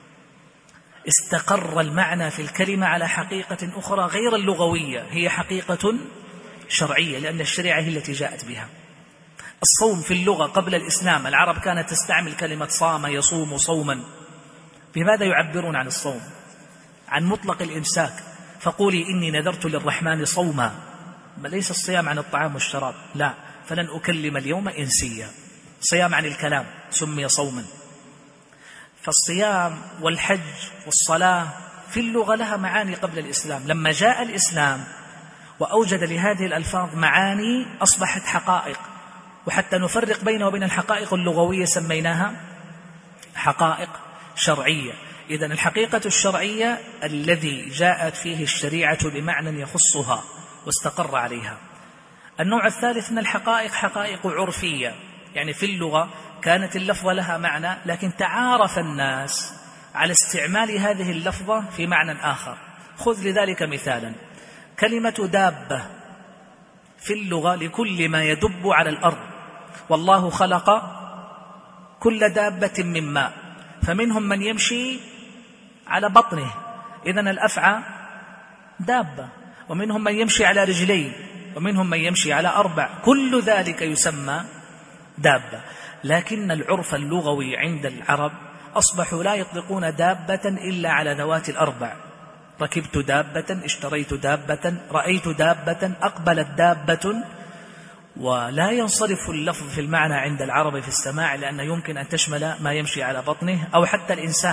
A: استقر المعنى في الكلمة على حقيقة أخرى غير اللغوية، هي حقيقة شرعية، لأن الشريعة هي التي جاءت بها. الصوم في اللغة قبل الإسلام العرب كانت تستعمل كلمة صام يصوم صوما. بماذا يعبرون عن الصوم؟ عن مطلق الإمساك. فقولي إني نذرت للرحمن صوما، ليس الصيام عن الطعام والشراب، لا، فلن أكلم اليوم إنسيا. صيام عن الكلام سمي صوما. فالصيام والحج والصلاة في اللغة لها معاني قبل الإسلام. لما جاء الإسلام وأوجد لهذه الألفاظ معاني أصبحت حقائق، وحتى نفرق بينه وبين الحقائق اللغوية سميناها حقائق شرعية. إذن الحقيقة الشرعية الذي جاءت فيه الشريعة بمعنى يخصها واستقر عليها. النوع الثالث من الحقائق حقائق عرفية، يعني في اللغة كانت اللفظة لها معنى، لكن تعارف الناس على استعمال هذه اللفظة في معنى آخر. خذ لذلك مثالا، كلمة دابة في اللغة لكل ما يدب على الأرض، والله خلق كل دابة من ماء، فمنهم من يمشي على بطنه، إذن الأفعى دابة، ومنهم من يمشي على رجلين، ومنهم من يمشي على 4، كل ذلك يسمى دابة. لكن العرف اللغوي عند العرب أصبحوا لا يطلقون دابة إلا على ذوات ال4. ركبت دابة، اشتريت دابة، رأيت دابة، أقبلت دابة. ولا ينصرف اللفظ في المعنى عند العرب في السماع، لأنه يمكن أن تشمل ما يمشي على بطنه أو حتى الإنسان.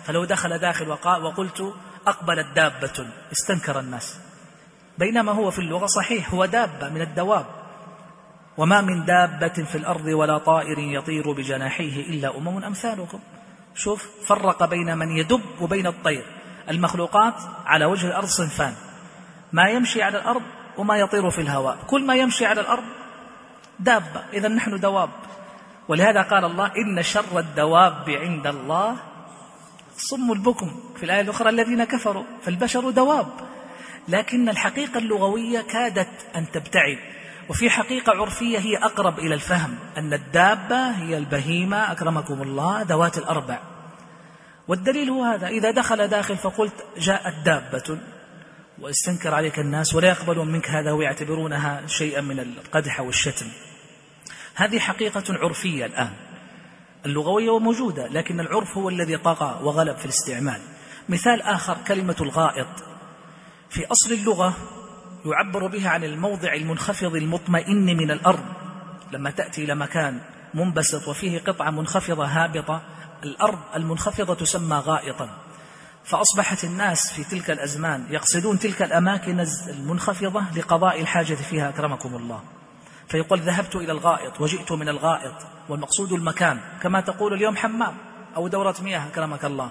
A: فلو دخل داخل وقلت أقبلت دابة استنكر الناس، بينما هو في اللغة صحيح، هو دابة من الدواب. وما من دابة في الأرض ولا طائر يطير بجناحيه إلا أمم أمثالكم. شوف، فرق بين من يدب وبين الطير. المخلوقات على وجه الأرض صنفان: ما يمشي على الأرض وما يطير في الهواء. كل ما يمشي على الأرض دابة، إذن نحن دواب. ولهذا قال الله: إن شر الدواب عند الله صم البكم، في الآية الأخرى الذين كفروا. فالبشر دواب، لكن الحقيقة اللغوية كادت أن تبتعد، وفي حقيقة عرفية هي أقرب إلى الفهم، أن الدابة هي البهيمة أكرمكم الله ذوات الأربع. والدليل هو هذا: إذا دخل داخل فقلت جاءت دابة واستنكر عليك الناس ولا يقبلون منك هذا ويعتبرونها شيئا من القدح والشتم. هذه حقيقة عرفية الآن، اللغوية موجودة، لكن العرف هو الذي طغى وغلب في الاستعمال. مثال آخر: كلمة الغائط. في أصل اللغة يعبر بها عن الموضع المنخفض المطمئن من الأرض. لما تأتي إلى مكان منبسط وفيه قطعة منخفضة هابطة، الأرض المنخفضة تسمى غائطا. فأصبحت الناس في تلك الأزمان يقصدون تلك الأماكن المنخفضة لقضاء الحاجة فيها أكرمكم الله، فيقول ذهبت إلى الغائط وجئت من الغائط، والمقصود المكان، كما تقول اليوم حمام أو دورة مياه أكرمك الله.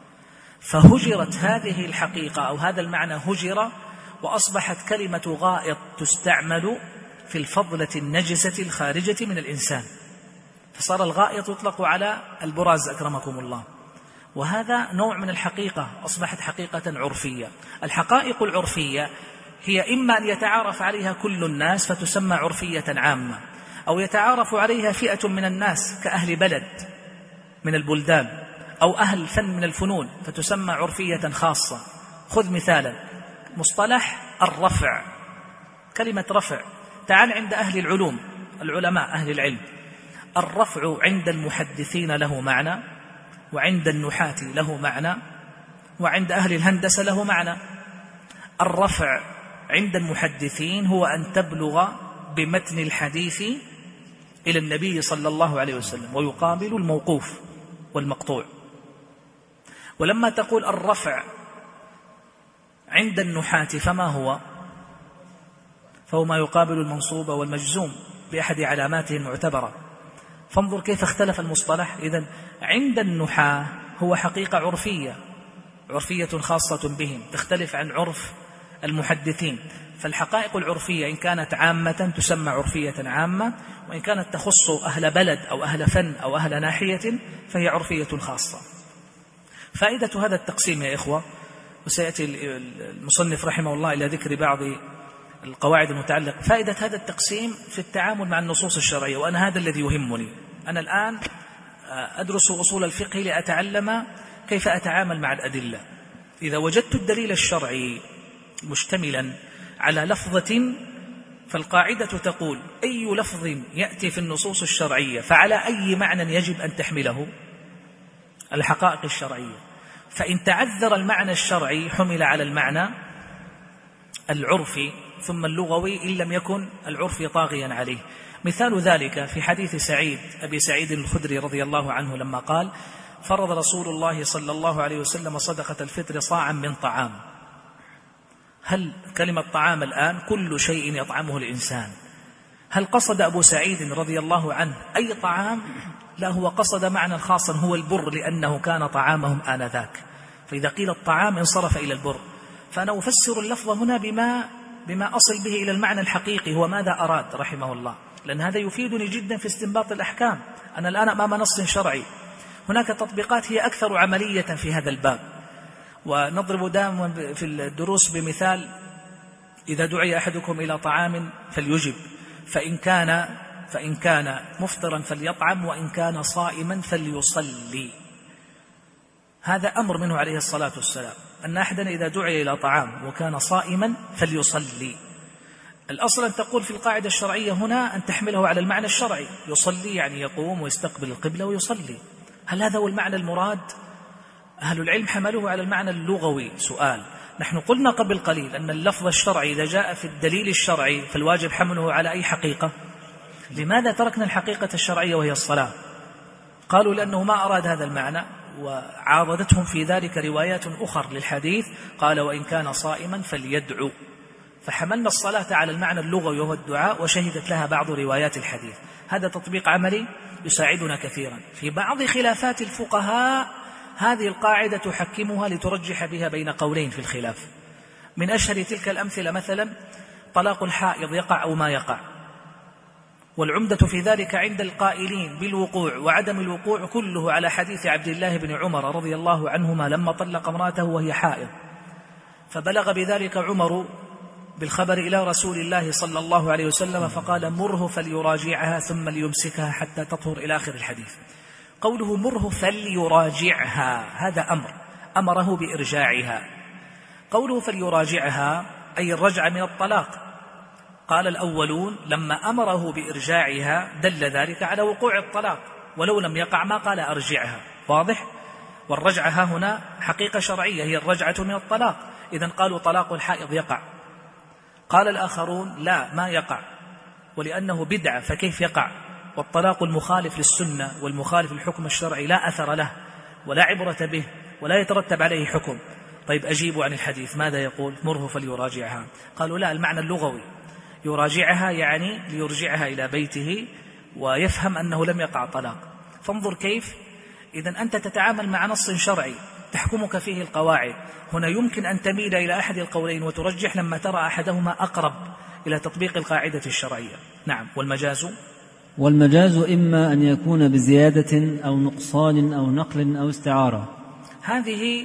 A: فهجرت هذه الحقيقة أو هذا المعنى هجر، وأصبحت كلمة غائط تستعمل في الفضلة النجسة الخارجة من الإنسان، فصار الغائط يطلق على البراز أكرمكم الله. وهذا نوع من الحقيقة أصبحت حقيقة عرفية. الحقائق العرفية هي إما أن يتعارف عليها كل الناس فتسمى عرفية عامة، أو يتعارف عليها فئة من الناس كأهل بلد من البلدان، أو أهل فن من الفنون فتسمى عرفية خاصة. خذ مثالا: مصطلح الرفع، كلمة رفع، تعال عند أهل العلوم العلماء أهل العلم، الرفع عند المحدثين له معنى، وعند النحاة له معنى، وعند أهل الهندسة له معنى. الرفع عند المحدثين هو أن تبلغ بمتن الحديث إلى النبي صلى الله عليه وسلم، ويقابل الموقوف والمقطوع. ولما تقول الرفع عند النحاة فما هو؟ فهو ما يقابل المنصوب والمجزوم بأحد علاماته المعتبرة. فانظر كيف اختلف المصطلح. إذن عند النحاة هو حقيقة عرفية خاصة بهم، تختلف عن عرف المحدثين. فالحقائق العرفية إن كانت عامة تسمى عرفية عامة، وإن كانت تخص أهل بلد أو أهل فن أو أهل ناحية فهي عرفية خاصة. فائدة هذا التقسيم يا إخوة، وسيأتي المصنف رحمه الله إلى ذكر بعض القواعد المتعلقة. فائدة هذا التقسيم في التعامل مع النصوص الشرعية، وأنا هذا الذي يهمني. أنا الآن أدرس أصول الفقه لأتعلم كيف أتعامل مع الأدلة. إذا وجدت الدليل الشرعي مشتملا على لفظة، فالقاعدة تقول أي لفظ يأتي في النصوص الشرعية فعلى أي معنى يجب أن تحمله؟ الحقائق الشرعية. فإن تعذر المعنى الشرعي حمل على المعنى العرفي ثم اللغوي إن لم يكن العرف طاغيا عليه. مثال ذلك في حديث أبي سعيد الخدري رضي الله عنه لما قال: فرض رسول الله صلى الله عليه وسلم صدقة الفطر صاعا من طعام. هل كلمة طعام الآن كل شيء يطعمه الإنسان؟ هل قصد أبو سعيد رضي الله عنه أي طعام؟ لا، هو قصد معنى خاصا هو البر، لأنه كان طعامهم آنذاك. فإذا قيل الطعام انصرف إلى البر. فأنا أفسر اللفظ هنا بما أصل به إلى المعنى الحقيقي هو ماذا أراد رحمه الله، لأن هذا يفيدني جدا في استنباط الأحكام. أنا الآن أمام نص شرعي، هناك تطبيقات هي أكثر عملية في هذا الباب. ونضرب دائما في الدروس بمثال: إذا دعي أحدكم إلى طعام فليجب، فإن كان مفطرا فليطعم، وإن كان صائما فليصلي. هذا أمر منه عليه الصلاة والسلام، أن أحدنا إذا دعي إلى طعام وكان صائما فليصلي. الأصل أن تقول في القاعدة الشرعية هنا أن تحمله على المعنى الشرعي، يصلي يعني يقوم ويستقبل القبلة ويصلي. هل هذا هو المعنى المراد؟ أهل العلم حملوه على المعنى اللغوي. سؤال: نحن قلنا قبل قليل أن اللفظ الشرعي إذا جاء في الدليل الشرعي فالواجب حمله على أي حقيقة؟ لماذا تركنا الحقيقة الشرعية وهي الصلاة؟ قالوا لأنه ما أراد هذا المعنى، وعارضتهم في ذلك روايات أخر للحديث، قال وإن كان صائما فليدعو، فحملنا الصلاة على المعنى اللغوي وهو الدعاء، وشهدت لها بعض روايات الحديث. هذا تطبيق عملي يساعدنا كثيرا. في بعض خلافات الفقهاء هذه القاعدة تحكمها لترجح بها بين قولين في الخلاف. من أشهر تلك الأمثلة مثلا طلاق الحائض يقع أو ما يقع، والعمدة في ذلك عند القائلين بالوقوع وعدم الوقوع كله على حديث عبد الله بن عمر رضي الله عنهما لما طلق امرأته وهي حائض، فبلغ بذلك عمر بالخبر إلى رسول الله صلى الله عليه وسلم فقال مره فليراجعها ثم ليمسكها حتى تطهر إلى آخر الحديث. قوله مره فليراجعها هذا أمره بإرجاعها. قوله فليراجعها أي الرجع من الطلاق. قال الأولون لما أمره بإرجاعها دل ذلك على وقوع الطلاق، ولو لم يقع ما قال أرجعها. واضح؟ والرجعة هنا حقيقة شرعية هي الرجعة من الطلاق، إذن قالوا طلاق الحائض يقع. قال الآخرون لا ما يقع، ولأنه بدعة فكيف يقع؟ والطلاق المخالف للسنة والمخالف للحكم الشرعي لا أثر له ولا عبرة به ولا يترتب عليه حكم. طيب أجيبوا عن الحديث ماذا يقول؟ مره فليراجعها. قالوا لا، المعنى اللغوي يراجعها يعني ليرجعها إلى بيته ويفهم أنه لم يقع طلاق. فانظر كيف إذن أنت تتعامل مع نص شرعي تحكمك فيه القواعد. هنا يمكن أن تميل إلى أحد القولين وترجح لما ترى أحدهما أقرب إلى تطبيق القاعدة الشرعية. نعم. والمجاز
B: إما أن يكون بزيادة أو نقصان أو نقل أو استعارة.
A: هذه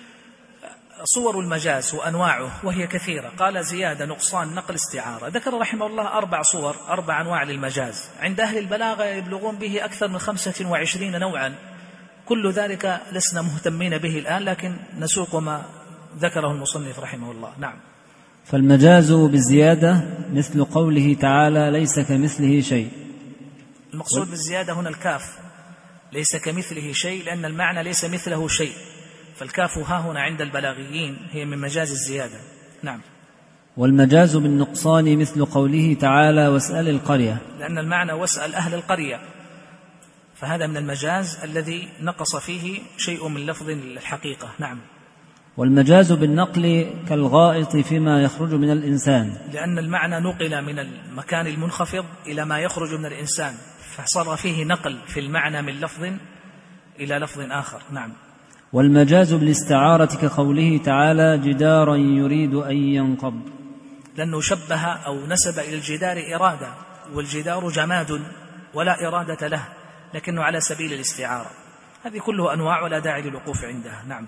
A: صور المجاز وأنواعه وهي كثيرة. قال زيادة، نقصان، نقل، استعارة. ذكر رحمه الله 4 صور، 4 أنواع للمجاز. عند أهل البلاغة يبلغون به أكثر من 25 نوعا، كل ذلك لسنا مهتمين به الآن، لكن نسوق ما ذكره المصنف رحمه الله. نعم.
B: فالمجاز بالزيادة مثل قوله تعالى ليس كمثله شيء.
A: المقصود بالزيادة هنا الكاف، ليس كمثله شيء، لأن المعنى ليس مثله شيء، فالكاف ها هنا عند البلاغيين هي من مجاز الزيادة. نعم.
B: والمجاز بالنقصان مثل قوله تعالى واسأل القرية،
A: لأن المعنى واسأل أهل القرية، فهذا من المجاز الذي نقص فيه شيء من لفظ الحقيقة. نعم.
B: والمجاز بالنقل كالغائط فيما يخرج من الإنسان،
A: لأن المعنى نقل من المكان المنخفض إلى ما يخرج من الإنسان، فصار فيه نقل في المعنى من لفظ إلى لفظ آخر. نعم.
B: والمجاز بالاستعارة كقوله تعالى جدارا يريد أن ينقض،
A: لأنه شبه أو نسب إلى الجدار إرادة، والجدار جماد ولا إرادة له، لكنه على سبيل الاستعارة. هذه كله أنواع ولا داعي للوقوف عندها. نعم.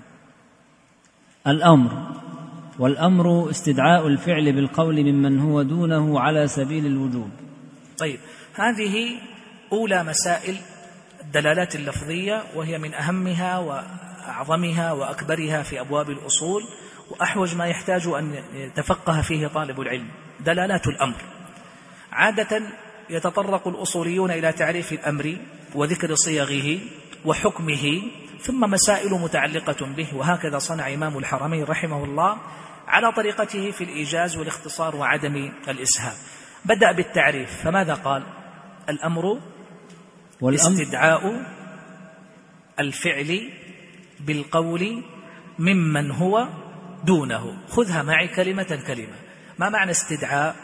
B: الأمر، والأمر استدعاء الفعل بالقول ممن هو دونه على سبيل الوجوب.
A: طيب، هذه أولى مسائل الدلالات اللفظية، وهي من أهمها وأعظمها وأكبرها في أبواب الأصول، وأحوج ما يحتاج أن يتفقه فيه طالب العلم. دلالات الأمر عادة يتطرق الأصوليون إلى تعريف الأمر وذكر صيغه وحكمه، ثم مسائل متعلقة به، وهكذا صنع إمام الحرمين رحمه الله على طريقته في الإيجاز والاختصار وعدم الإسهاب. بدأ بالتعريف، فماذا قال؟ الأمر استدعاء الفعل بالقول ممن هو دونه. خذها معي كلمة كلمة. ما معنى استدعاء؟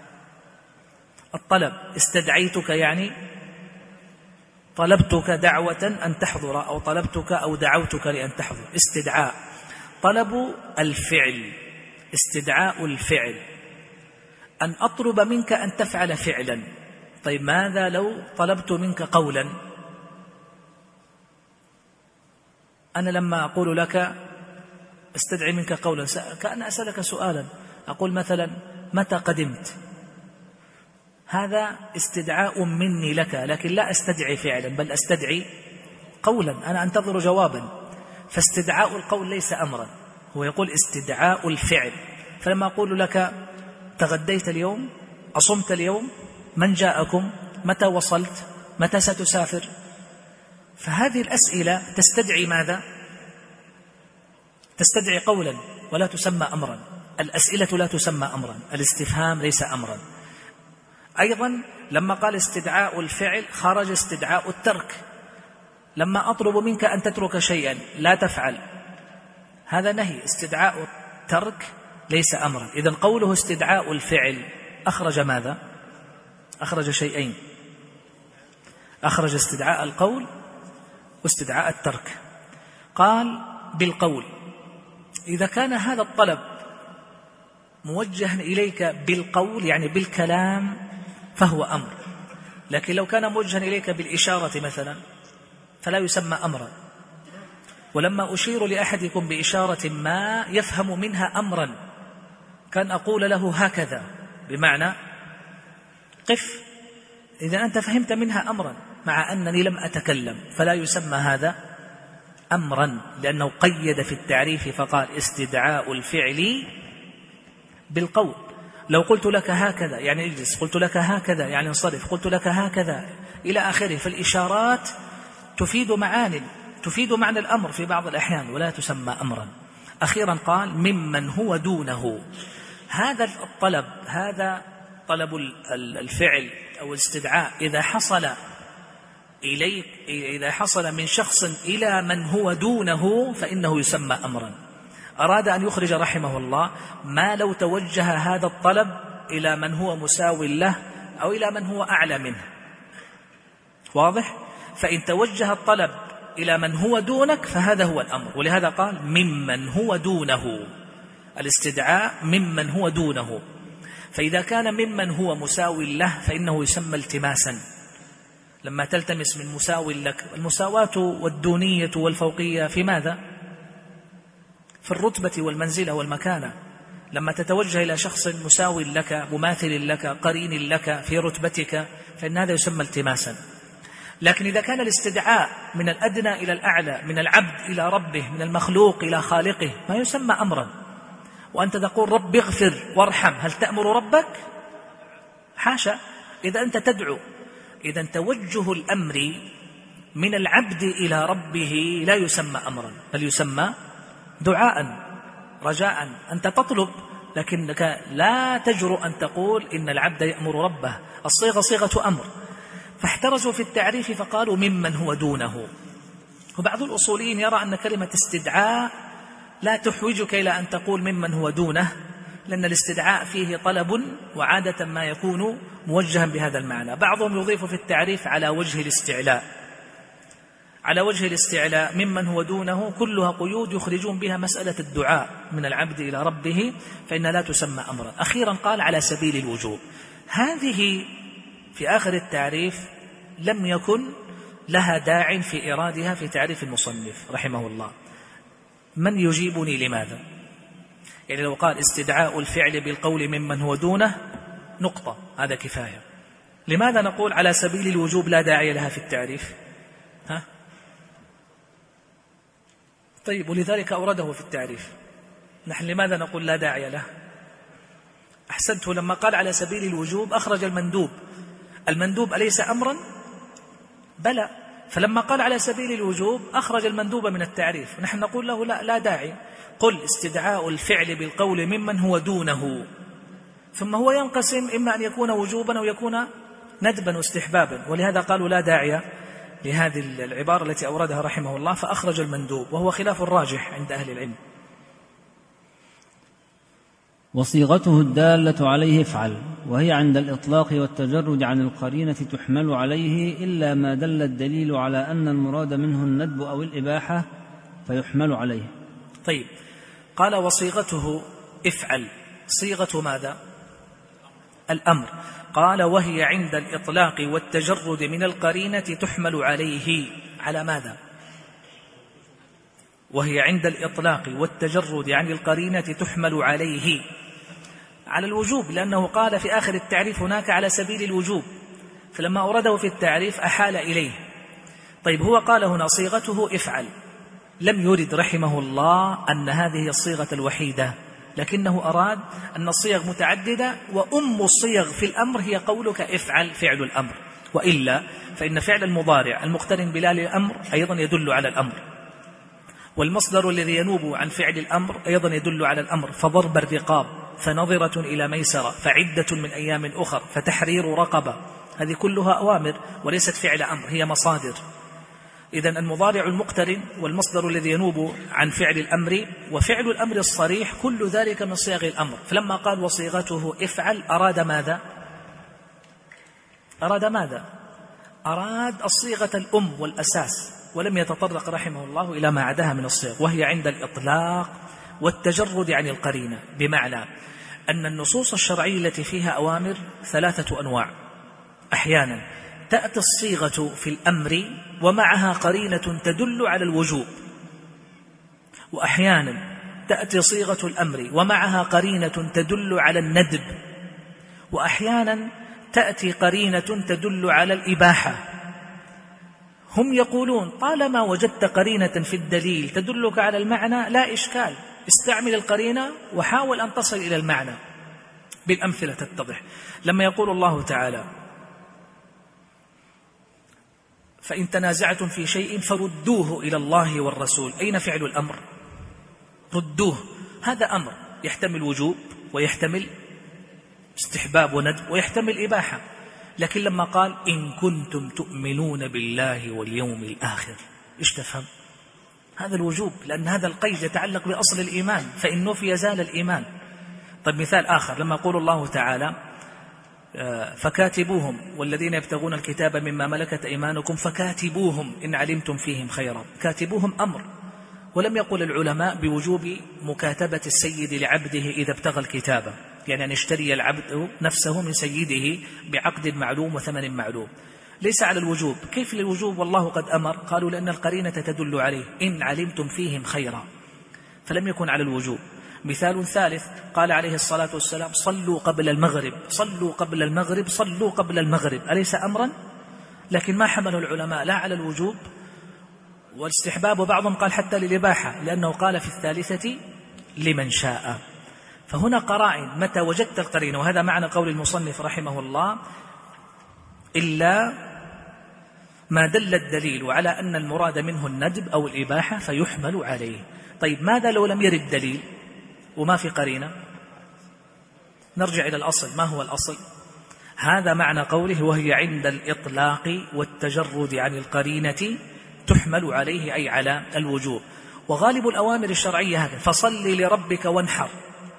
A: الطلب. استدعيتك يعني طلبتك دعوة أن تحضر، أو طلبتك أو دعوتك لأن تحضر. استدعاء طلب الفعل، استدعاء الفعل، أن أطلب منك أن تفعل فعلا. طيب، ماذا لو طلبت منك قولا؟ أنا لما أقول لك استدعي منك قولا كأن أسألك سؤالا، أقول مثلا متى قدمت؟ هذا استدعاء مني لك، لكن لا أستدعي فعلا بل أستدعي قولا، أنا أنتظر جوابا. فاستدعاء القول ليس أمرا، هو يقول استدعاء الفعل. فلما أقول لك تغديت اليوم، أصمت اليوم، من جاءكم، متى وصلت، متى ستسافر، فهذه الأسئلة تستدعي ماذا؟ تستدعي قولا ولا تسمى أمرا. الأسئلة لا تسمى أمرا، الاستفهام ليس أمرا. أيضا لما قال استدعاء الفعل خرج استدعاء الترك، لما أطلب منك أن تترك شيئا لا تفعل، هذا نهي. استدعاء الترك ليس أمرا. إذن قوله استدعاء الفعل أخرج ماذا؟ أخرج شيئين، أخرج استدعاء القول واستدعاء الترك. قال بالقول، إذا كان هذا الطلب موجها إليك بالقول يعني بالكلام فهو أمر، لكن لو كان موجها إليك بالإشارة مثلا فلا يسمى أمرا. ولما أشير لأحدكم بإشارة ما يفهم منها أمرا كان أقول له هكذا بمعنى قف، إذا أنت فهمت منها أمرا مع أنني لم أتكلم فلا يسمى هذا أمرا، لأنه قيد في التعريف فقال استدعاء الفعل بالقول. لو قلت لك هكذا يعني اجلس، قلت لك هكذا يعني انصرف، قلت لك هكذا إلى آخره، فالإشارات تفيد معاني، تفيد معنى الأمر في بعض الأحيان ولا تسمى أمرا. أخيرا قال ممن هو دونه. هذا الطلب، هذا طلب الفعل أو الاستدعاء إذا حصل إليك، إذا حصل من شخص إلى من هو دونه فإنه يسمى أمرا. أراد أن يخرج رحمه الله ما لو توجه هذا الطلب إلى من هو مساو له أو إلى من هو أعلى منه، واضح؟ فإن توجه الطلب إلى من هو دونك فهذا هو الأمر، ولهذا قال ممن هو دونه، الاستدعاء ممن هو دونه. فإذا كان ممن هو مساو له فإنه يسمى التماسا، لما تلتمس من مساو لك. المساواة والدونية والفوقية في ماذا؟ في الرتبة والمنزلة والمكانة. لما تتوجه إلى شخص مساو لك، مماثل لك، قرين لك في رتبتك، فإن هذا يسمى التماسا. لكن إذا كان الاستدعاء من الأدنى إلى الأعلى، من العبد إلى ربه، من المخلوق إلى خالقه، ما يسمى أمرا. وأنت تقول رب اغفر وارحم، هل تأمر ربك؟ حاشا، إذا أنت تدعو. إذا توجه الأمر من العبد إلى ربه لا يسمى أمرا، بل يسمى دعاء، رجاء. أنت تطلب لكنك لا تجرؤ أن تقول إن العبد يأمر ربه، الصيغة صيغة أمر. فاحترزوا في التعريف فقالوا ممن هو دونه. وبعض الأصوليين يرى أن كلمة استدعاء لا تحوجك إلى أن تقول ممن هو دونه، لأن الاستدعاء فيه طلب وعادة ما يكون موجها بهذا المعنى. بعضهم يضيف في التعريف على وجه الاستعلاء، على وجه الاستعلاء ممن هو دونه كلها قيود يخرجون بها مسألة الدعاء من العبد إلى ربه، فإن لا تسمى أمرا. أخيرا قال على سبيل الوجوب. هذه في آخر التعريف لم يكن لها داع في إيرادها في تعريف المصنف رحمه الله. من يجيبني لماذا؟ يعني لو قال استدعاء الفعل بالقول ممن هو دونه نقطة، هذا كفاية. لماذا نقول على سبيل الوجوب لا داعي لها في التعريف؟ ها؟ طيب، ولذلك أورده في التعريف. نحن لماذا نقول لا داعي له؟ أحسنت، لما قال على سبيل الوجوب أخرج المندوب. المندوب أليس أمرا؟ بلى. فلما قال على سبيل الوجوب أخرج المندوب من التعريف. نحن نقول له لا داعي، قل استدعاء الفعل بالقول ممن هو دونه. ثم هو ينقسم إما أن يكون وجوبا أو يكون ندبا واستحبابا، ولهذا قالوا لا داعي لهذه العبارة التي أوردها رحمه الله، فأخرج المندوب، وهو خلاف الراجح عند أهل العلم.
B: وصيغته الدالة عليه افعل، وهي عند الإطلاق والتجرد عن القرينة تحمل عليه إلا ما دل الدليل على أن المراد منه الندب أو الإباحة فيحمل عليه.
A: طيب، قال وصيغته افعل، صيغة ماذا؟ الأمر. قال وهي عند الإطلاق والتجرد من القرينة تحمل عليه. على ماذا؟ وهي عند الإطلاق والتجرد عن القرينة تحمل عليه، على الوجوب، لأنه قال في آخر التعريف هناك على سبيل الوجوب، فلما أورده في التعريف أحال إليه. طيب، هو قال هنا صيغته افعل، لم يرد رحمه الله أن هذه الصيغة الوحيدة، لكنه أراد أن الصيغ متعددة، وأم الصيغ في الأمر هي قولك افعل فعل الأمر، وإلا فإن فعل المضارع المقترن بلال الأمر أيضا يدل على الأمر، والمصدر الذي ينوب عن فعل الأمر أيضا يدل على الأمر، فضرب الرقاب، فنظرة إلى ميسرة، فعدة من أيام أخر، فتحرير رقبة، هذه كلها أوامر وليست فعل أمر، هي مصادر. إذن المضارع المقترن والمصدر الذي ينوب عن فعل الأمر وفعل الأمر الصريح كل ذلك من صيغ الأمر. فلما قال وصيغته افعل أراد ماذا؟ أراد الصيغة الأم والأساس، ولم يتطرق رحمه الله إلى ما عداها من الصيغ، وهي عند الإطلاق والتجرد عن القرينة، بمعنى أن النصوص الشرعية التي فيها أوامر 3 أنواع. أحيانا تأتي الصيغة في الأمر ومعها قرينة تدل على الوجوب، وأحيانا تأتي صيغة الأمر ومعها قرينة تدل على الندب، وأحيانا تأتي قرينة تدل على الإباحة. هم يقولون طالما وجدت قرينة في الدليل تدلك على المعنى لا إشكال، استعمل القرينة وحاول أن تصل إلى المعنى. بالأمثلة تتضح. لما يقول الله تعالى فإن تنازعتم في شيء فردوه إلى الله والرسول، أين فعل الأمر؟ ردوه، هذا أمر يحتمل وجوب ويحتمل استحباب وندب ويحتمل إباحة. لكن لما قال إن كنتم تؤمنون بالله واليوم الآخر، إيش تفهم؟ هذا الوجوب، لأن هذا القيد يتعلق بأصل الإيمان، فإن نفي زال الإيمان. طيب مثال آخر، لما يقول الله تعالى فكاتبوهم والذين يبتغون الكتاب مما ملكت أيمانكم فكاتبوهم إن علمتم فيهم خيرا، كاتبوهم أمر، ولم يقل العلماء بوجوب مكاتبة السيد لعبده إذا ابتغى الكتابة، يعني أن يشتري العبد نفسه من سيده بعقد معلوم وثمن معلوم، ليس على الوجوب. كيف للوجوب والله قد أمر؟ قالوا لأن القرينة تدل عليه إن علمتم فيهم خيرا، فلم يكن على الوجوب. مثال ثالث، قال عليه الصلاة والسلام صلوا قبل المغرب، صلوا قبل المغرب، صلوا قبل المغرب، أليس أمرا؟ لكن ما حمل العلماء لا على الوجوب والاستحباب، وبعضهم قال حتى للإباحة، لأنه قال في الثالثة لمن شاء. فهنا قرائن، متى وجدت القرينة، وهذا معنى قول المصنف رحمه الله إلا ما دل الدليل على أن المراد منه الندب أو الإباحة فيحمل عليه. طيب ماذا لو لم يرد دليل وما في قرينة؟ نرجع إلى الأصل. ما هو الأصل؟ هذا معنى قوله وهي عند الإطلاق والتجرد عن القرينة تحمل عليه، أي على الوجوب. وغالب الأوامر الشرعية هذا، فصل لربك وانحر،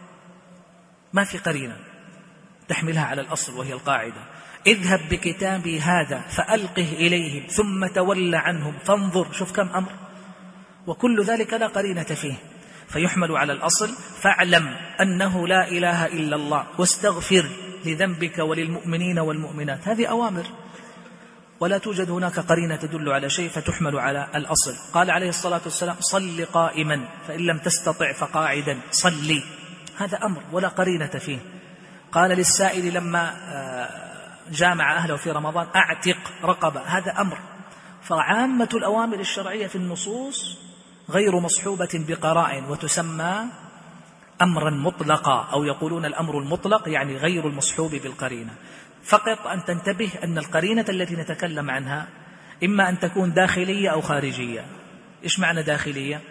A: ما في قرينة تحملها على الأصل، وهي القاعدة اذهب بكتابي هذا فألقه إليهم ثم تول عنهم فانظر، شوف كم أمر، وكل ذلك لا قرينة فيه، فيحمل على الأصل. فاعلم أنه لا إله إلا الله واستغفر لذنبك وللمؤمنين والمؤمنات، هذه أوامر، ولا توجد هناك قرينة تدل على شيء فتحمل على الأصل. قال عليه الصلاة والسلام صل قائما فإن لم تستطع فقاعدا صلي، هذا أمر ولا قرينة فيه. قال للسائل لما جامع أهله في رمضان أعتق رقبة، هذا أمر. فعامة الأوامر الشرعية في النصوص غير مصحوبة بقرائن، وتسمى أمرا مطلقا، أو يقولون الأمر المطلق يعني غير المصحوب بالقرينة. فقط أن تنتبه أن القرينة التي نتكلم عنها إما أن تكون داخلية أو خارجية. إيش معنى داخلية؟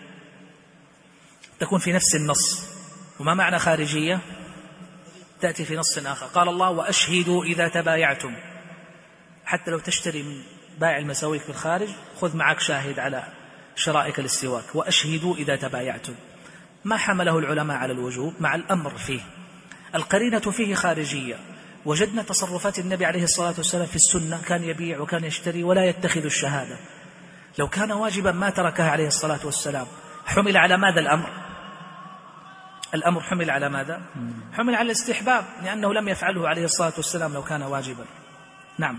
A: تكون في نفس النص. وما معنى خارجية؟ تأتي في نص آخر. قال الله وأشهدوا إذا تبايعتم، حتى لو تشتري من بائع المساويك في الخارج خذ معك شاهد على شرائك الاستواك، وأشهدوا إذا تبايعتم. ما حمله العلماء على الوجوب مع الأمر فيه. القرينة فيه خارجية. وجدنا تصرفات النبي عليه الصلاة والسلام في السنة، كان يبيع وكان يشتري ولا يتخذ الشهادة. لو كان واجبا ما تركها عليه الصلاة والسلام. حمل على ماذا الأمر؟ الأمر حمل على ماذا؟ حمل على الاستحباب، لأنه لم يفعله عليه الصلاة والسلام لو كان واجبا. نعم.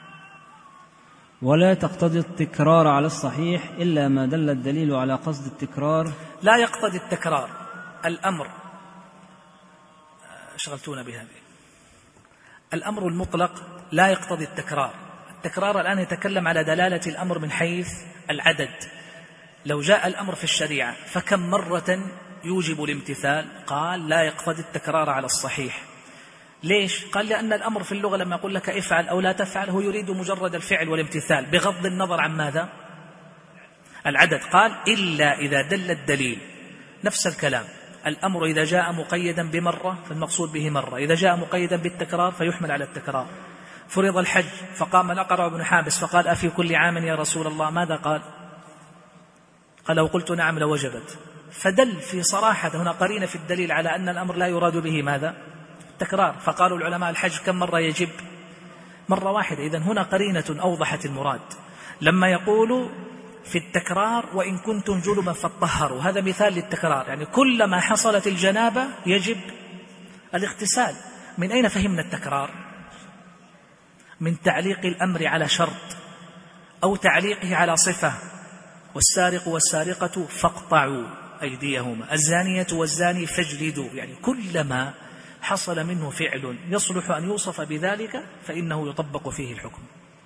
B: ولا تقتضي التكرار على الصحيح إلا ما دل الدليل على قصد التكرار.
A: لا يقتضي التكرار الأمر، شغلتونا بهذه. الأمر المطلق لا يقتضي التكرار. التكرار الآن يتكلم على دلالة الأمر من حيث العدد. لو جاء الأمر في الشريعة فكم مرة يوجب الامتثال؟ قال لا يقتضي التكرار على الصحيح. ليش؟ قال لأن الأمر في اللغة لما يقول لك افعل أو لا تفعل هو يريد مجرد الفعل والامتثال بغض النظر عن ماذا؟ العدد. قال إلا إذا دل الدليل. نفس الكلام، الأمر إذا جاء مقيدا بمرة فالمقصود به مرة، إذا جاء مقيدا بالتكرار فيحمل على التكرار. فرض الحج فقام الأقرع بن حابس فقال أفي كل عام يا رسول الله؟ ماذا قال؟ قال لو قلت نعم لوجبت. فدل في صراحة هنا قرينة في الدليل على أن الأمر لا يراد به ماذا؟ التكرار. فقالوا العلماء الحج كم مرة يجب؟ مرة واحدة. إذن هنا قرينة أوضحت المراد لما يقول في التكرار وإن كنتم جنبا فاطهروا، هذا مثال للتكرار، يعني كلما حصلت الجنابة يجب الاغتسال. من أين فهمنا التكرار؟ من تعليق الأمر على شرط أو تعليقه على صفة. والسارق والسارقة فاقطعوا أيديهما، الزانية والزاني فاجلدوا، يعني كلما حصل منه فعل يصلح أن يوصف بذلك فإنه يطبق فيه الحكم.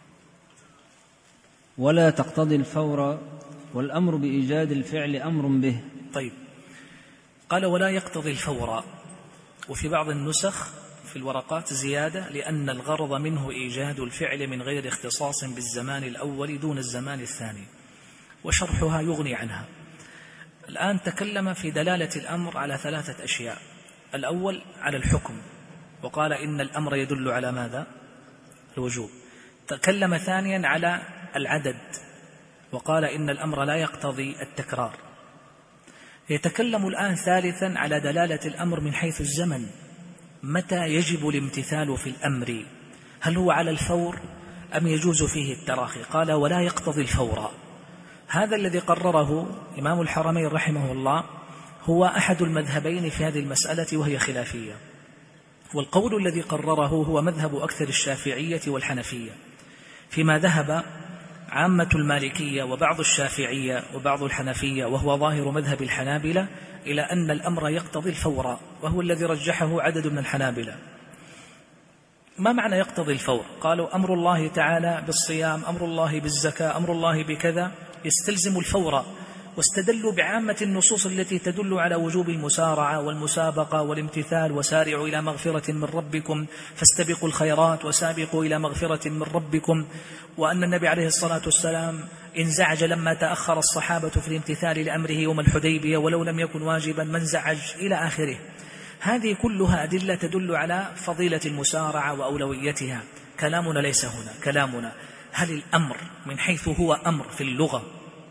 B: ولا تقتضي الفور، والأمر بإيجاد الفعل أمر به.
A: طيب، قال ولا يقتضي الفور، وفي بعض النسخ في الورقات زيادة لأن الغرض منه إيجاد الفعل من غير اختصاص بالزمان الأول دون الزمان الثاني، وشرحها يغني عنها. الآن تكلم في دلالة الأمر على 3 أشياء. الأول على الحكم، وقال إن الأمر يدل على ماذا؟ الوجوب. تكلم ثانيا على العدد، وقال إن الأمر لا يقتضي التكرار. يتكلم الآن ثالثا على دلالة الأمر من حيث الزمن، متى يجب الامتثال في الأمر؟ هل هو على الفور أم يجوز فيه التراخي؟ قال ولا يقتضي الفور. هذا الذي قرره إمام الحرمين رحمه الله هو أحد المذهبين في هذه المسألة وهي خلافية، والقول الذي قرره هو مذهب أكثر الشافعية والحنفية، فيما ذهب عامة المالكية وبعض الشافعية وبعض الحنفية وهو ظاهر مذهب الحنابلة إلى أن الأمر يقتضي الفور، وهو الذي رجحه عدد من الحنابلة. ما معنى يقتضي الفور؟ قالوا أمر الله تعالى بالصيام، أمر الله بالزكاة، أمر الله بكذا يستلزم الفور، واستدلوا بعامة النصوص التي تدل على وجوب المسارعة والمسابقة والامتثال، وسارعوا إلى مغفرة من ربكم فاستبقوا الخيرات وسابقوا إلى مغفرة من ربكم، وأن النبي عليه الصلاة والسلام انزعج لما تأخر الصحابة في الامتثال لأمره يوم الحديبية ولو لم يكن واجبا ما انزعج إلى آخره. هذه كلها أدلة تدل على فضيلة المسارعة وأولويتها. كلامنا ليس هنا، كلامنا هل الأمر من حيث هو أمر في اللغة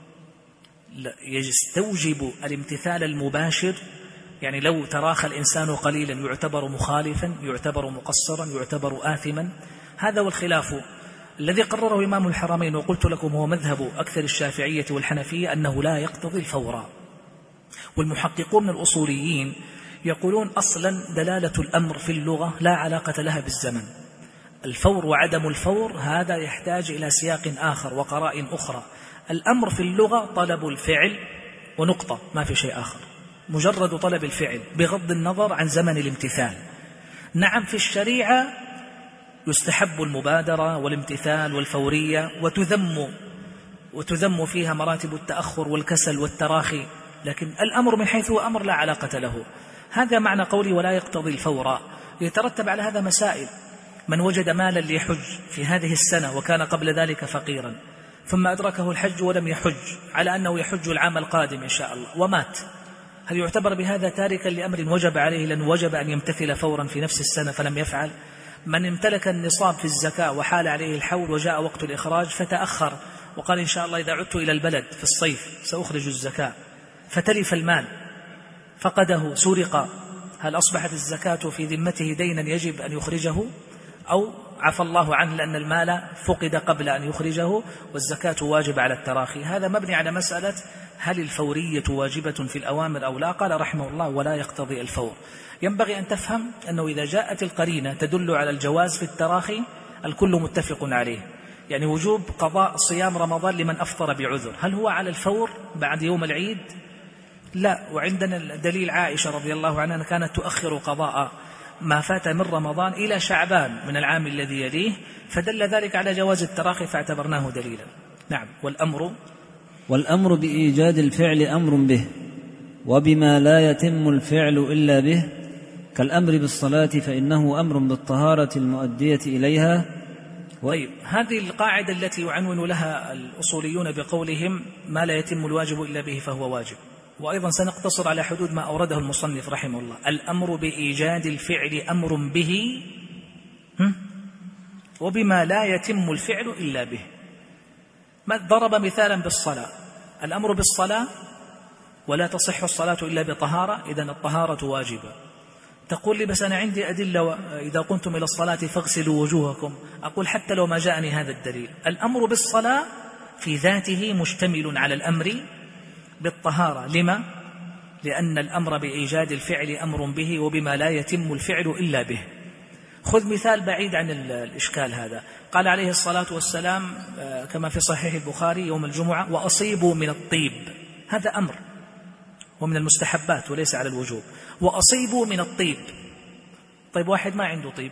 A: يستوجب الامتثال المباشر؟ يعني لو تراخى الإنسان قليلا يعتبر مخالفا، يعتبر مقصرا، يعتبر آثما. هذا هو الخلاف الذي قرره إمام الحرمين، وقلت لكم هو مذهب أكثر الشافعية والحنفية أنه لا يقتضي الفور. والمحققون من الأصوليين يقولون أصلا دلالة الأمر في اللغة لا علاقة لها بالزمن. الفور وعدم الفور هذا يحتاج إلى سياق آخر وقرائن أخرى. الأمر في اللغة طلب الفعل ونقطة، ما في شيء آخر، مجرد طلب الفعل بغض النظر عن زمن الامتثال. نعم في الشريعة يستحب المبادرة والامتثال والفورية، وتذم فيها مراتب التأخر والكسل والتراخي، لكن الأمر من حيث هو أمر لا علاقة له. هذا معنى قولي ولا يقتضي الفور. يترتب على هذا مسائل. من وجد مالا ليحج في هذه السنة وكان قبل ذلك فقيرا ثم أدركه الحج ولم يحج على أنه يحج العام القادم إن شاء الله ومات، هل يعتبر بهذا تاركا لأمر وجب عليه لأن وجب أن يمتثل فورا في نفس السنة فلم يفعل؟ من امتلك النصاب في الزكاة وحال عليه الحول وجاء وقت الإخراج فتأخر وقال إن شاء الله إذا عدت إلى البلد في الصيف سأخرج الزكاة، فتلف المال فقده سرق، هل أصبحت الزكاة في ذمته دينا يجب أن يخرجه أو عفى الله عنه لأن المال فقد قبل أن يخرجه والزكاة واجب على التراخي؟ هذا مبني على مسألة هل الفورية واجبة في الأوامر أو لا؟ قال رحمه الله ولا يقتضي الفور. ينبغي أن تفهم أنه إذا جاءت القرينة تدل على الجواز في التراخي الكل متفق عليه، يعني وجوب قضاء صيام رمضان لمن أفطر بعذر، هل هو على الفور بعد يوم العيد؟ لا. وعندنا دليل عائشة رضي الله عنها كانت تؤخر قضاء ما فات من رمضان إلى شعبان من العام الذي يليه، فدل ذلك على جواز التراخي فاعتبرناه دليلا. نعم. والأمر
B: بإيجاد الفعل أمر به، وبما لا يتم الفعل إلا به، كالأمر بالصلاة فإنه أمر بالطهارة المؤدية إليها.
A: طيب، هذه القاعدة التي يعنون لها الأصوليون بقولهم ما لا يتم الواجب إلا به فهو واجب، وأيضا سنقتصر على حدود ما أورده المصنف رحمه الله. الأمر بإيجاد الفعل أمر به وبما لا يتم الفعل إلا به. ضرب مثالا بالصلاة، الأمر بالصلاة ولا تصح الصلاة إلا بطهارة، إذن الطهارة واجبة. تقول لي بس أنا عندي أدلة، إذا قمتم إلى الصلاة فاغسلوا وجوهكم. أقول حتى لو ما جاءني هذا الدليل، الأمر بالصلاة في ذاته مشتمل على الأمر بالطهارة. لما؟ لأن الأمر بإيجاد الفعل أمر به، وبما لا يتم الفعل إلا به. خذ مثال بعيد عن الإشكال هذا. قال عليه الصلاة والسلام كما في صحيح البخاري يوم الجمعة: وأصيبوا من الطيب. هذا أمر ومن المستحبات وليس على الوجوب. وأصيبوا من الطيب. طيب واحد ما عنده طيب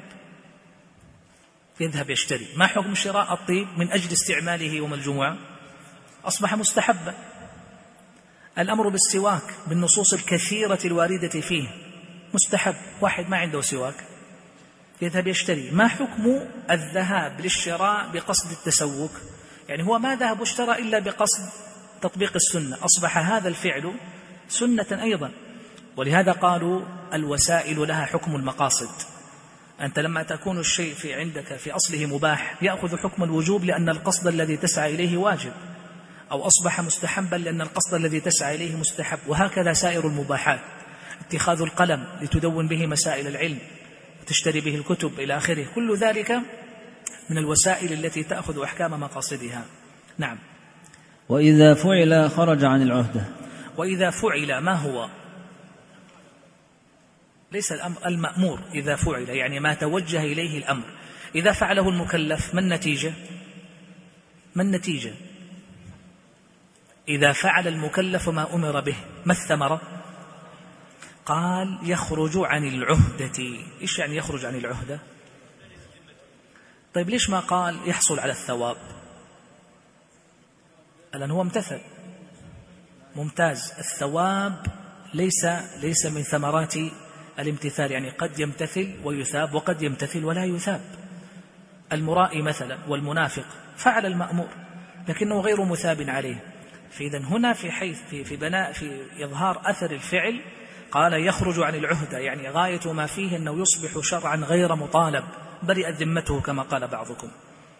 A: يذهب يشتري، ما حكم شراء الطيب من أجل استعماله يوم الجمعة؟ أصبح مستحبا. الأمر بالسواك بالنصوص الكثيرة الواردة فيه مستحب. واحد ما عنده سواك يذهب يشتري، ما حكم الذهاب للشراء بقصد التسوك؟ يعني هو ما ذهب واشترى إلا بقصد تطبيق السنة، أصبح هذا الفعل سنة أيضا. ولهذا قالوا الوسائل لها حكم المقاصد. أنت لما تكون الشيء في عندك في أصله مباح يأخذ حكم الوجوب لأن القصد الذي تسعى إليه واجب، أو أصبح مستحبا لأن القصد الذي تسعى إليه مستحب. وهكذا سائر المباحات، اتخاذ القلم لتدون به مسائل العلم وتشتري به الكتب إلى آخره، كل ذلك من الوسائل التي تأخذ أحكام مقاصدها. نعم.
B: وإذا فعل خرج عن العهدة.
A: وإذا فعل ما هو؟ ليس الأمر المأمور. إذا فعل يعني ما توجه إليه الأمر. إذا فعله المكلف ما النتيجة؟ ما النتيجة؟ إذا فعل المكلف ما أمر به ما الثمرة؟ قال يخرج عن العهدة. إيش يعني يخرج عن العهدة؟ طيب ليش ما قال يحصل على الثواب؟ لأن هو امتثل. ممتاز. الثواب ليس من ثمرات الامتثال، يعني قد يمتثل ويثاب وقد يمتثل ولا يثاب. المرائي مثلا والمنافق فعل المأمور لكنه غير مثاب عليه. فإذا هنا في حيث في إظهار أثر الفعل قال يخرج عن العهدة، يعني غاية ما فيه أنه يصبح شرعا غير مطالب، برئت ذمته كما قال بعضكم.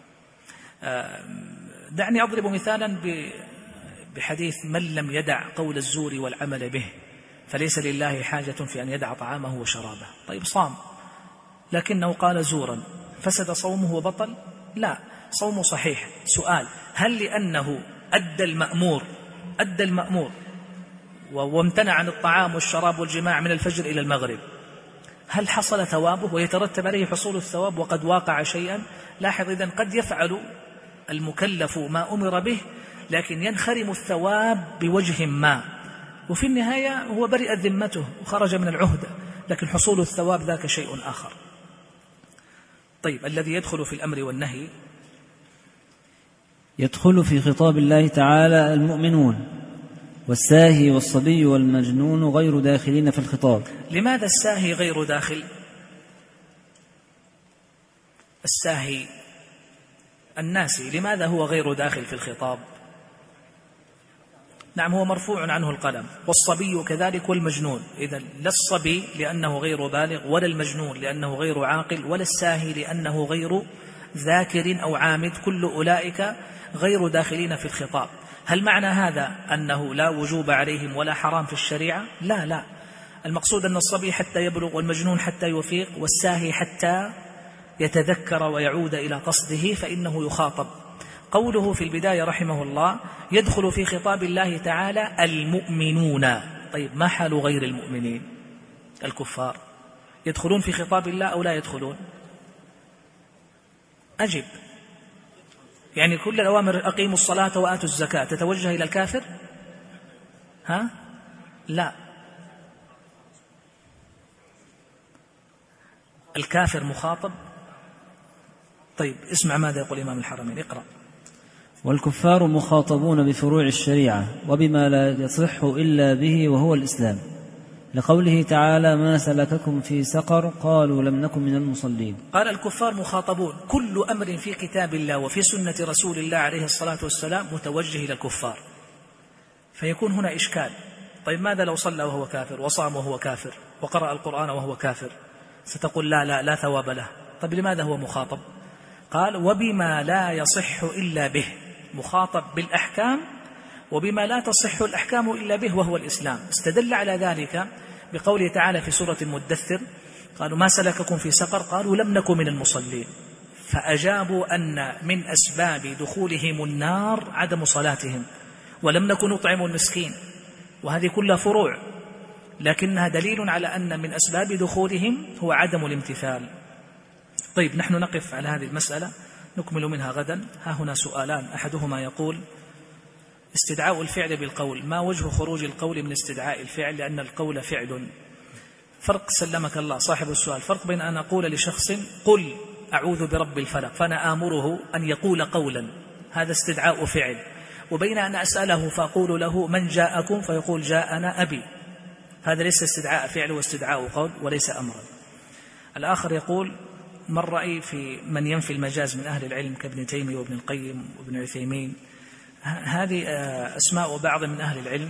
A: دعني أضرب مثالا بحديث من لم يدع قول الزور والعمل به فليس لله حاجة في أن يدع طعامه وشرابه. طيب صام لكنه قال زورا، فسد صومه وبطل؟ لا، صومه صحيح. سؤال: هل لأنه أدى المأمور وامتنع عن الطعام والشراب والجماع من الفجر إلى المغرب، هل حصل ثوابه ويترتب عليه حصول الثواب وقد واقع شيئا؟ لاحظ إذن قد يفعل المكلف ما أمر به لكن ينخرم الثواب بوجه ما، وفي النهاية هو برئت ذمته وخرج من العهدة، لكن حصول الثواب ذاك شيء آخر. طيب الذي يدخل في الأمر والنهي؟
B: يدخل في خطاب الله تعالى المؤمنون، والساهي والصبي والمجنون غير داخلين في الخطاب.
A: لماذا الساهي غير داخل؟ الساهي الناسي لماذا هو غير داخل في الخطاب؟ نعم، هو مرفوع عنه القلم. والصبي كذلك والمجنون. إذن لا الصبي لأنه غير بالغ، ولا المجنون لأنه غير عاقل، ولا الساهي لأنه غير ذاكر أو عامد، كل أولئك غير داخلين في الخطاب. هل معنى هذا أنه لا وجوب عليهم ولا حرام في الشريعة؟ لا، المقصود أن الصبي حتى يبلغ، والمجنون حتى يفيق، والساهي حتى يتذكر ويعود إلى قصده فإنه يخاطب. قوله في البداية رحمه الله يدخل في خطاب الله تعالى المؤمنون. طيب ما حال غير المؤمنين؟ الكفار يدخلون في خطاب الله أو لا يدخلون؟ أجب. يعني كل الأوامر أقيموا الصلاة وآتوا الزكاة تتوجه إلى الكافر؟ لا، الكافر مخاطب. طيب اسمع ماذا يقول إمام الحرمين، اقرأ.
B: والكفار مخاطبون بفروع الشريعة وبما لا يصح إلا به وهو الإسلام، لقوله تعالى ما سلككم في سقر قالوا لم نكن من المصلين.
A: قال الكفار مخاطبون، كل أمر في كتاب الله وفي سنة رسول الله عليه الصلاة والسلام متوجه إلى الكفار، فيكون هنا إشكال. طيب ماذا لو صلى وهو كافر، وصام وهو كافر، وقرأ القرآن وهو كافر؟ ستقول لا ثواب له. طيب لماذا هو مخاطب؟ قال وبما لا يصح إلا به، مخاطب بالأحكام وبما لا تصح الأحكام إلا به وهو الإسلام. استدل على ذلك بقوله تعالى في سورة المدثر قالوا ما سلككم في سقر قالوا لم نكن من المصلين، فأجابوا أن من أسباب دخولهم النار عدم صلاتهم، ولم نكن نطعم المسكين، وهذه كلها فروع لكنها دليل على أن من أسباب دخولهم هو عدم الامتثال. طيب نحن نقف على هذه المسألة نكمل منها غدا. ها هنا سؤالان، أحدهما يقول استدعاء الفعل بالقول، ما وجه خروج القول من استدعاء الفعل؟ لأن القول فعل. فرق سلمك الله صاحب السؤال، فرق بين أن أقول لشخص قل أعوذ برب الفلق فأنا آمره أن يقول قولا، هذا استدعاء فعل، وبين أن أسأله فأقول له من جاءكم فيقول جاءنا أبي، هذا ليس استدعاء فعل واستدعاء قول وليس أمرا. الآخر يقول ما الرأي في من ينفي المجاز من أهل العلم كابن تيمية وابن القيم وابن عثيمين؟ هذه أسماء بعض من أهل العلم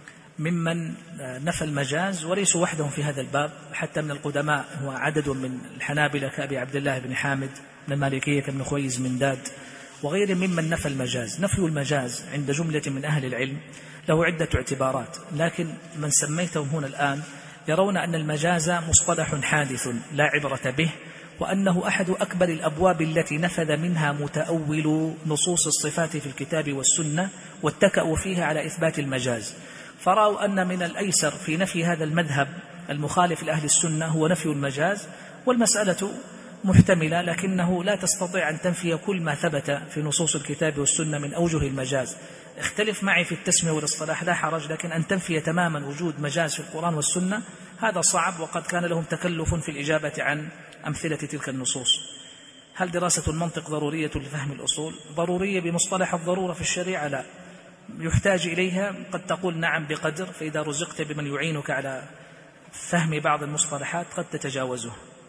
A: ممن نفى المجاز وليسوا وحدهم في هذا الباب، حتى من القدماء هو عدد من الحنابلة كأبي عبد الله بن حامد، من المالكية كابن خويز من داد، وغير ممن نفى المجاز. نفي المجاز عند جملة من أهل العلم له عدة اعتبارات، لكن من سميتهم هنا الآن يرون أن المجاز مصطلح حادث لا عبرة به، وأنه أحد أكبر الأبواب التي نفذ منها متأول نصوص الصفات في الكتاب والسنة واتكأوا فيها على إثبات المجاز، فرأوا أن من الأيسر في نفي هذا المذهب المخالف لأهل السنة هو نفي المجاز. والمسألة محتملة، لكنه لا تستطيع أن تنفي كل ما ثبت في نصوص الكتاب والسنة من أوجه المجاز. اختلف معي في التسمية والاصطلاح لا حرج، لكن أن تنفي تماما وجود مجاز في القرآن والسنة هذا صعب، وقد كان لهم تكلف في الإجابة عن أمثلة تلك النصوص. هل دراسة المنطق ضرورية لفهم الأصول؟ ضرورية بمصطلح الضرورة في الشريعة لا، يحتاج إليها، قد تقول نعم بقدر، فإذا رزقت بمن يعينك على فهم بعض المصطلحات قد تتجاوزه.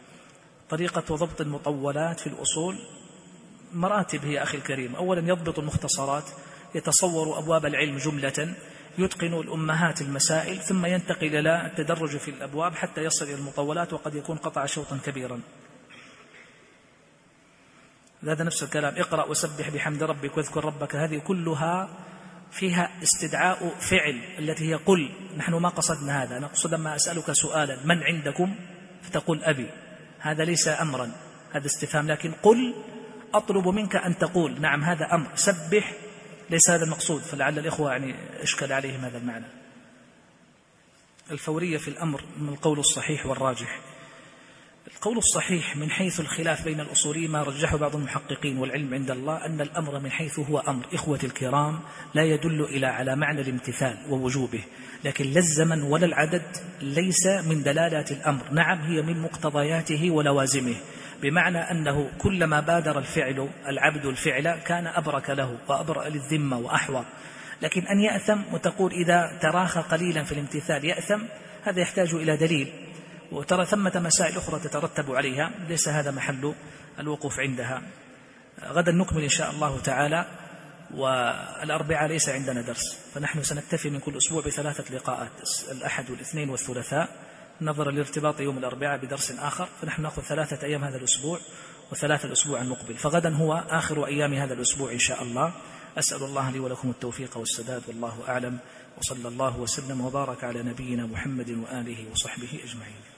A: طريقة ضبط المطولات في الأصول مراتب هي أخي الكريم. أولا يضبط المختصرات، يتصور أبواب العلم جملة، يتقن الأمهات المسائل، ثم ينتقل إلى التدرج في الأبواب حتى يصل إلى المطولات، وقد يكون قطع شوطا كبيرا. هذا نفس الكلام، اقرأ وسبح بحمد ربك واذكر ربك، هذه كلها فيها استدعاء فعل التي هي قل. نحن ما قصدنا هذا، نقصد ما أسألك سؤالا من عندكم فتقول أبي، هذا ليس أمرا، هذا استفهام. لكن قل أطلب منك أن تقول نعم هذا أمر، سبح ليس هذا المقصود، فلعل الإخوة يعني اشكل عليهم هذا المعنى. الفورية في الأمر من القول الصحيح والراجح. القول الصحيح من حيث الخلاف بين الأصوليين ما رجحه بعض المحققين والعلم عند الله أن الأمر من حيث هو أمر إخوة الكرام لا يدل إلى على معنى الامتثال ووجوبه، لكن لا الزمن ولا العدد ليس من دلالات الأمر، نعم هي من مقتضياته ولوازمه، بمعنى أنه كلما بادر الفعل العبد الفعل كان أبرك له وأبرأ للذمة وأحوط. لكن أن يأثم وتقول إذا تراخى قليلا في الامتثال يأثم، هذا يحتاج إلى دليل، وترى ثمة مسائل أخرى تترتب عليها، ليس هذا محل الوقوف عندها. غدا نكمل إن شاء الله تعالى، والأربعاء ليس عندنا درس، فنحن سنكتفي من كل أسبوع ب3 لقاءات، الأحد والاثنين والثلاثاء، نظرا لارتباط يوم الأربعاء بدرس آخر، فنحن نأخذ 3 أيام هذا الأسبوع و3 الأسبوع المقبل، فغدا هو آخر أيام هذا الأسبوع إن شاء الله. أسأل الله لي ولكم التوفيق والسداد، والله أعلم، وصلى الله وسلم وبارك على نبينا محمد وآله وصحبه أجمعين.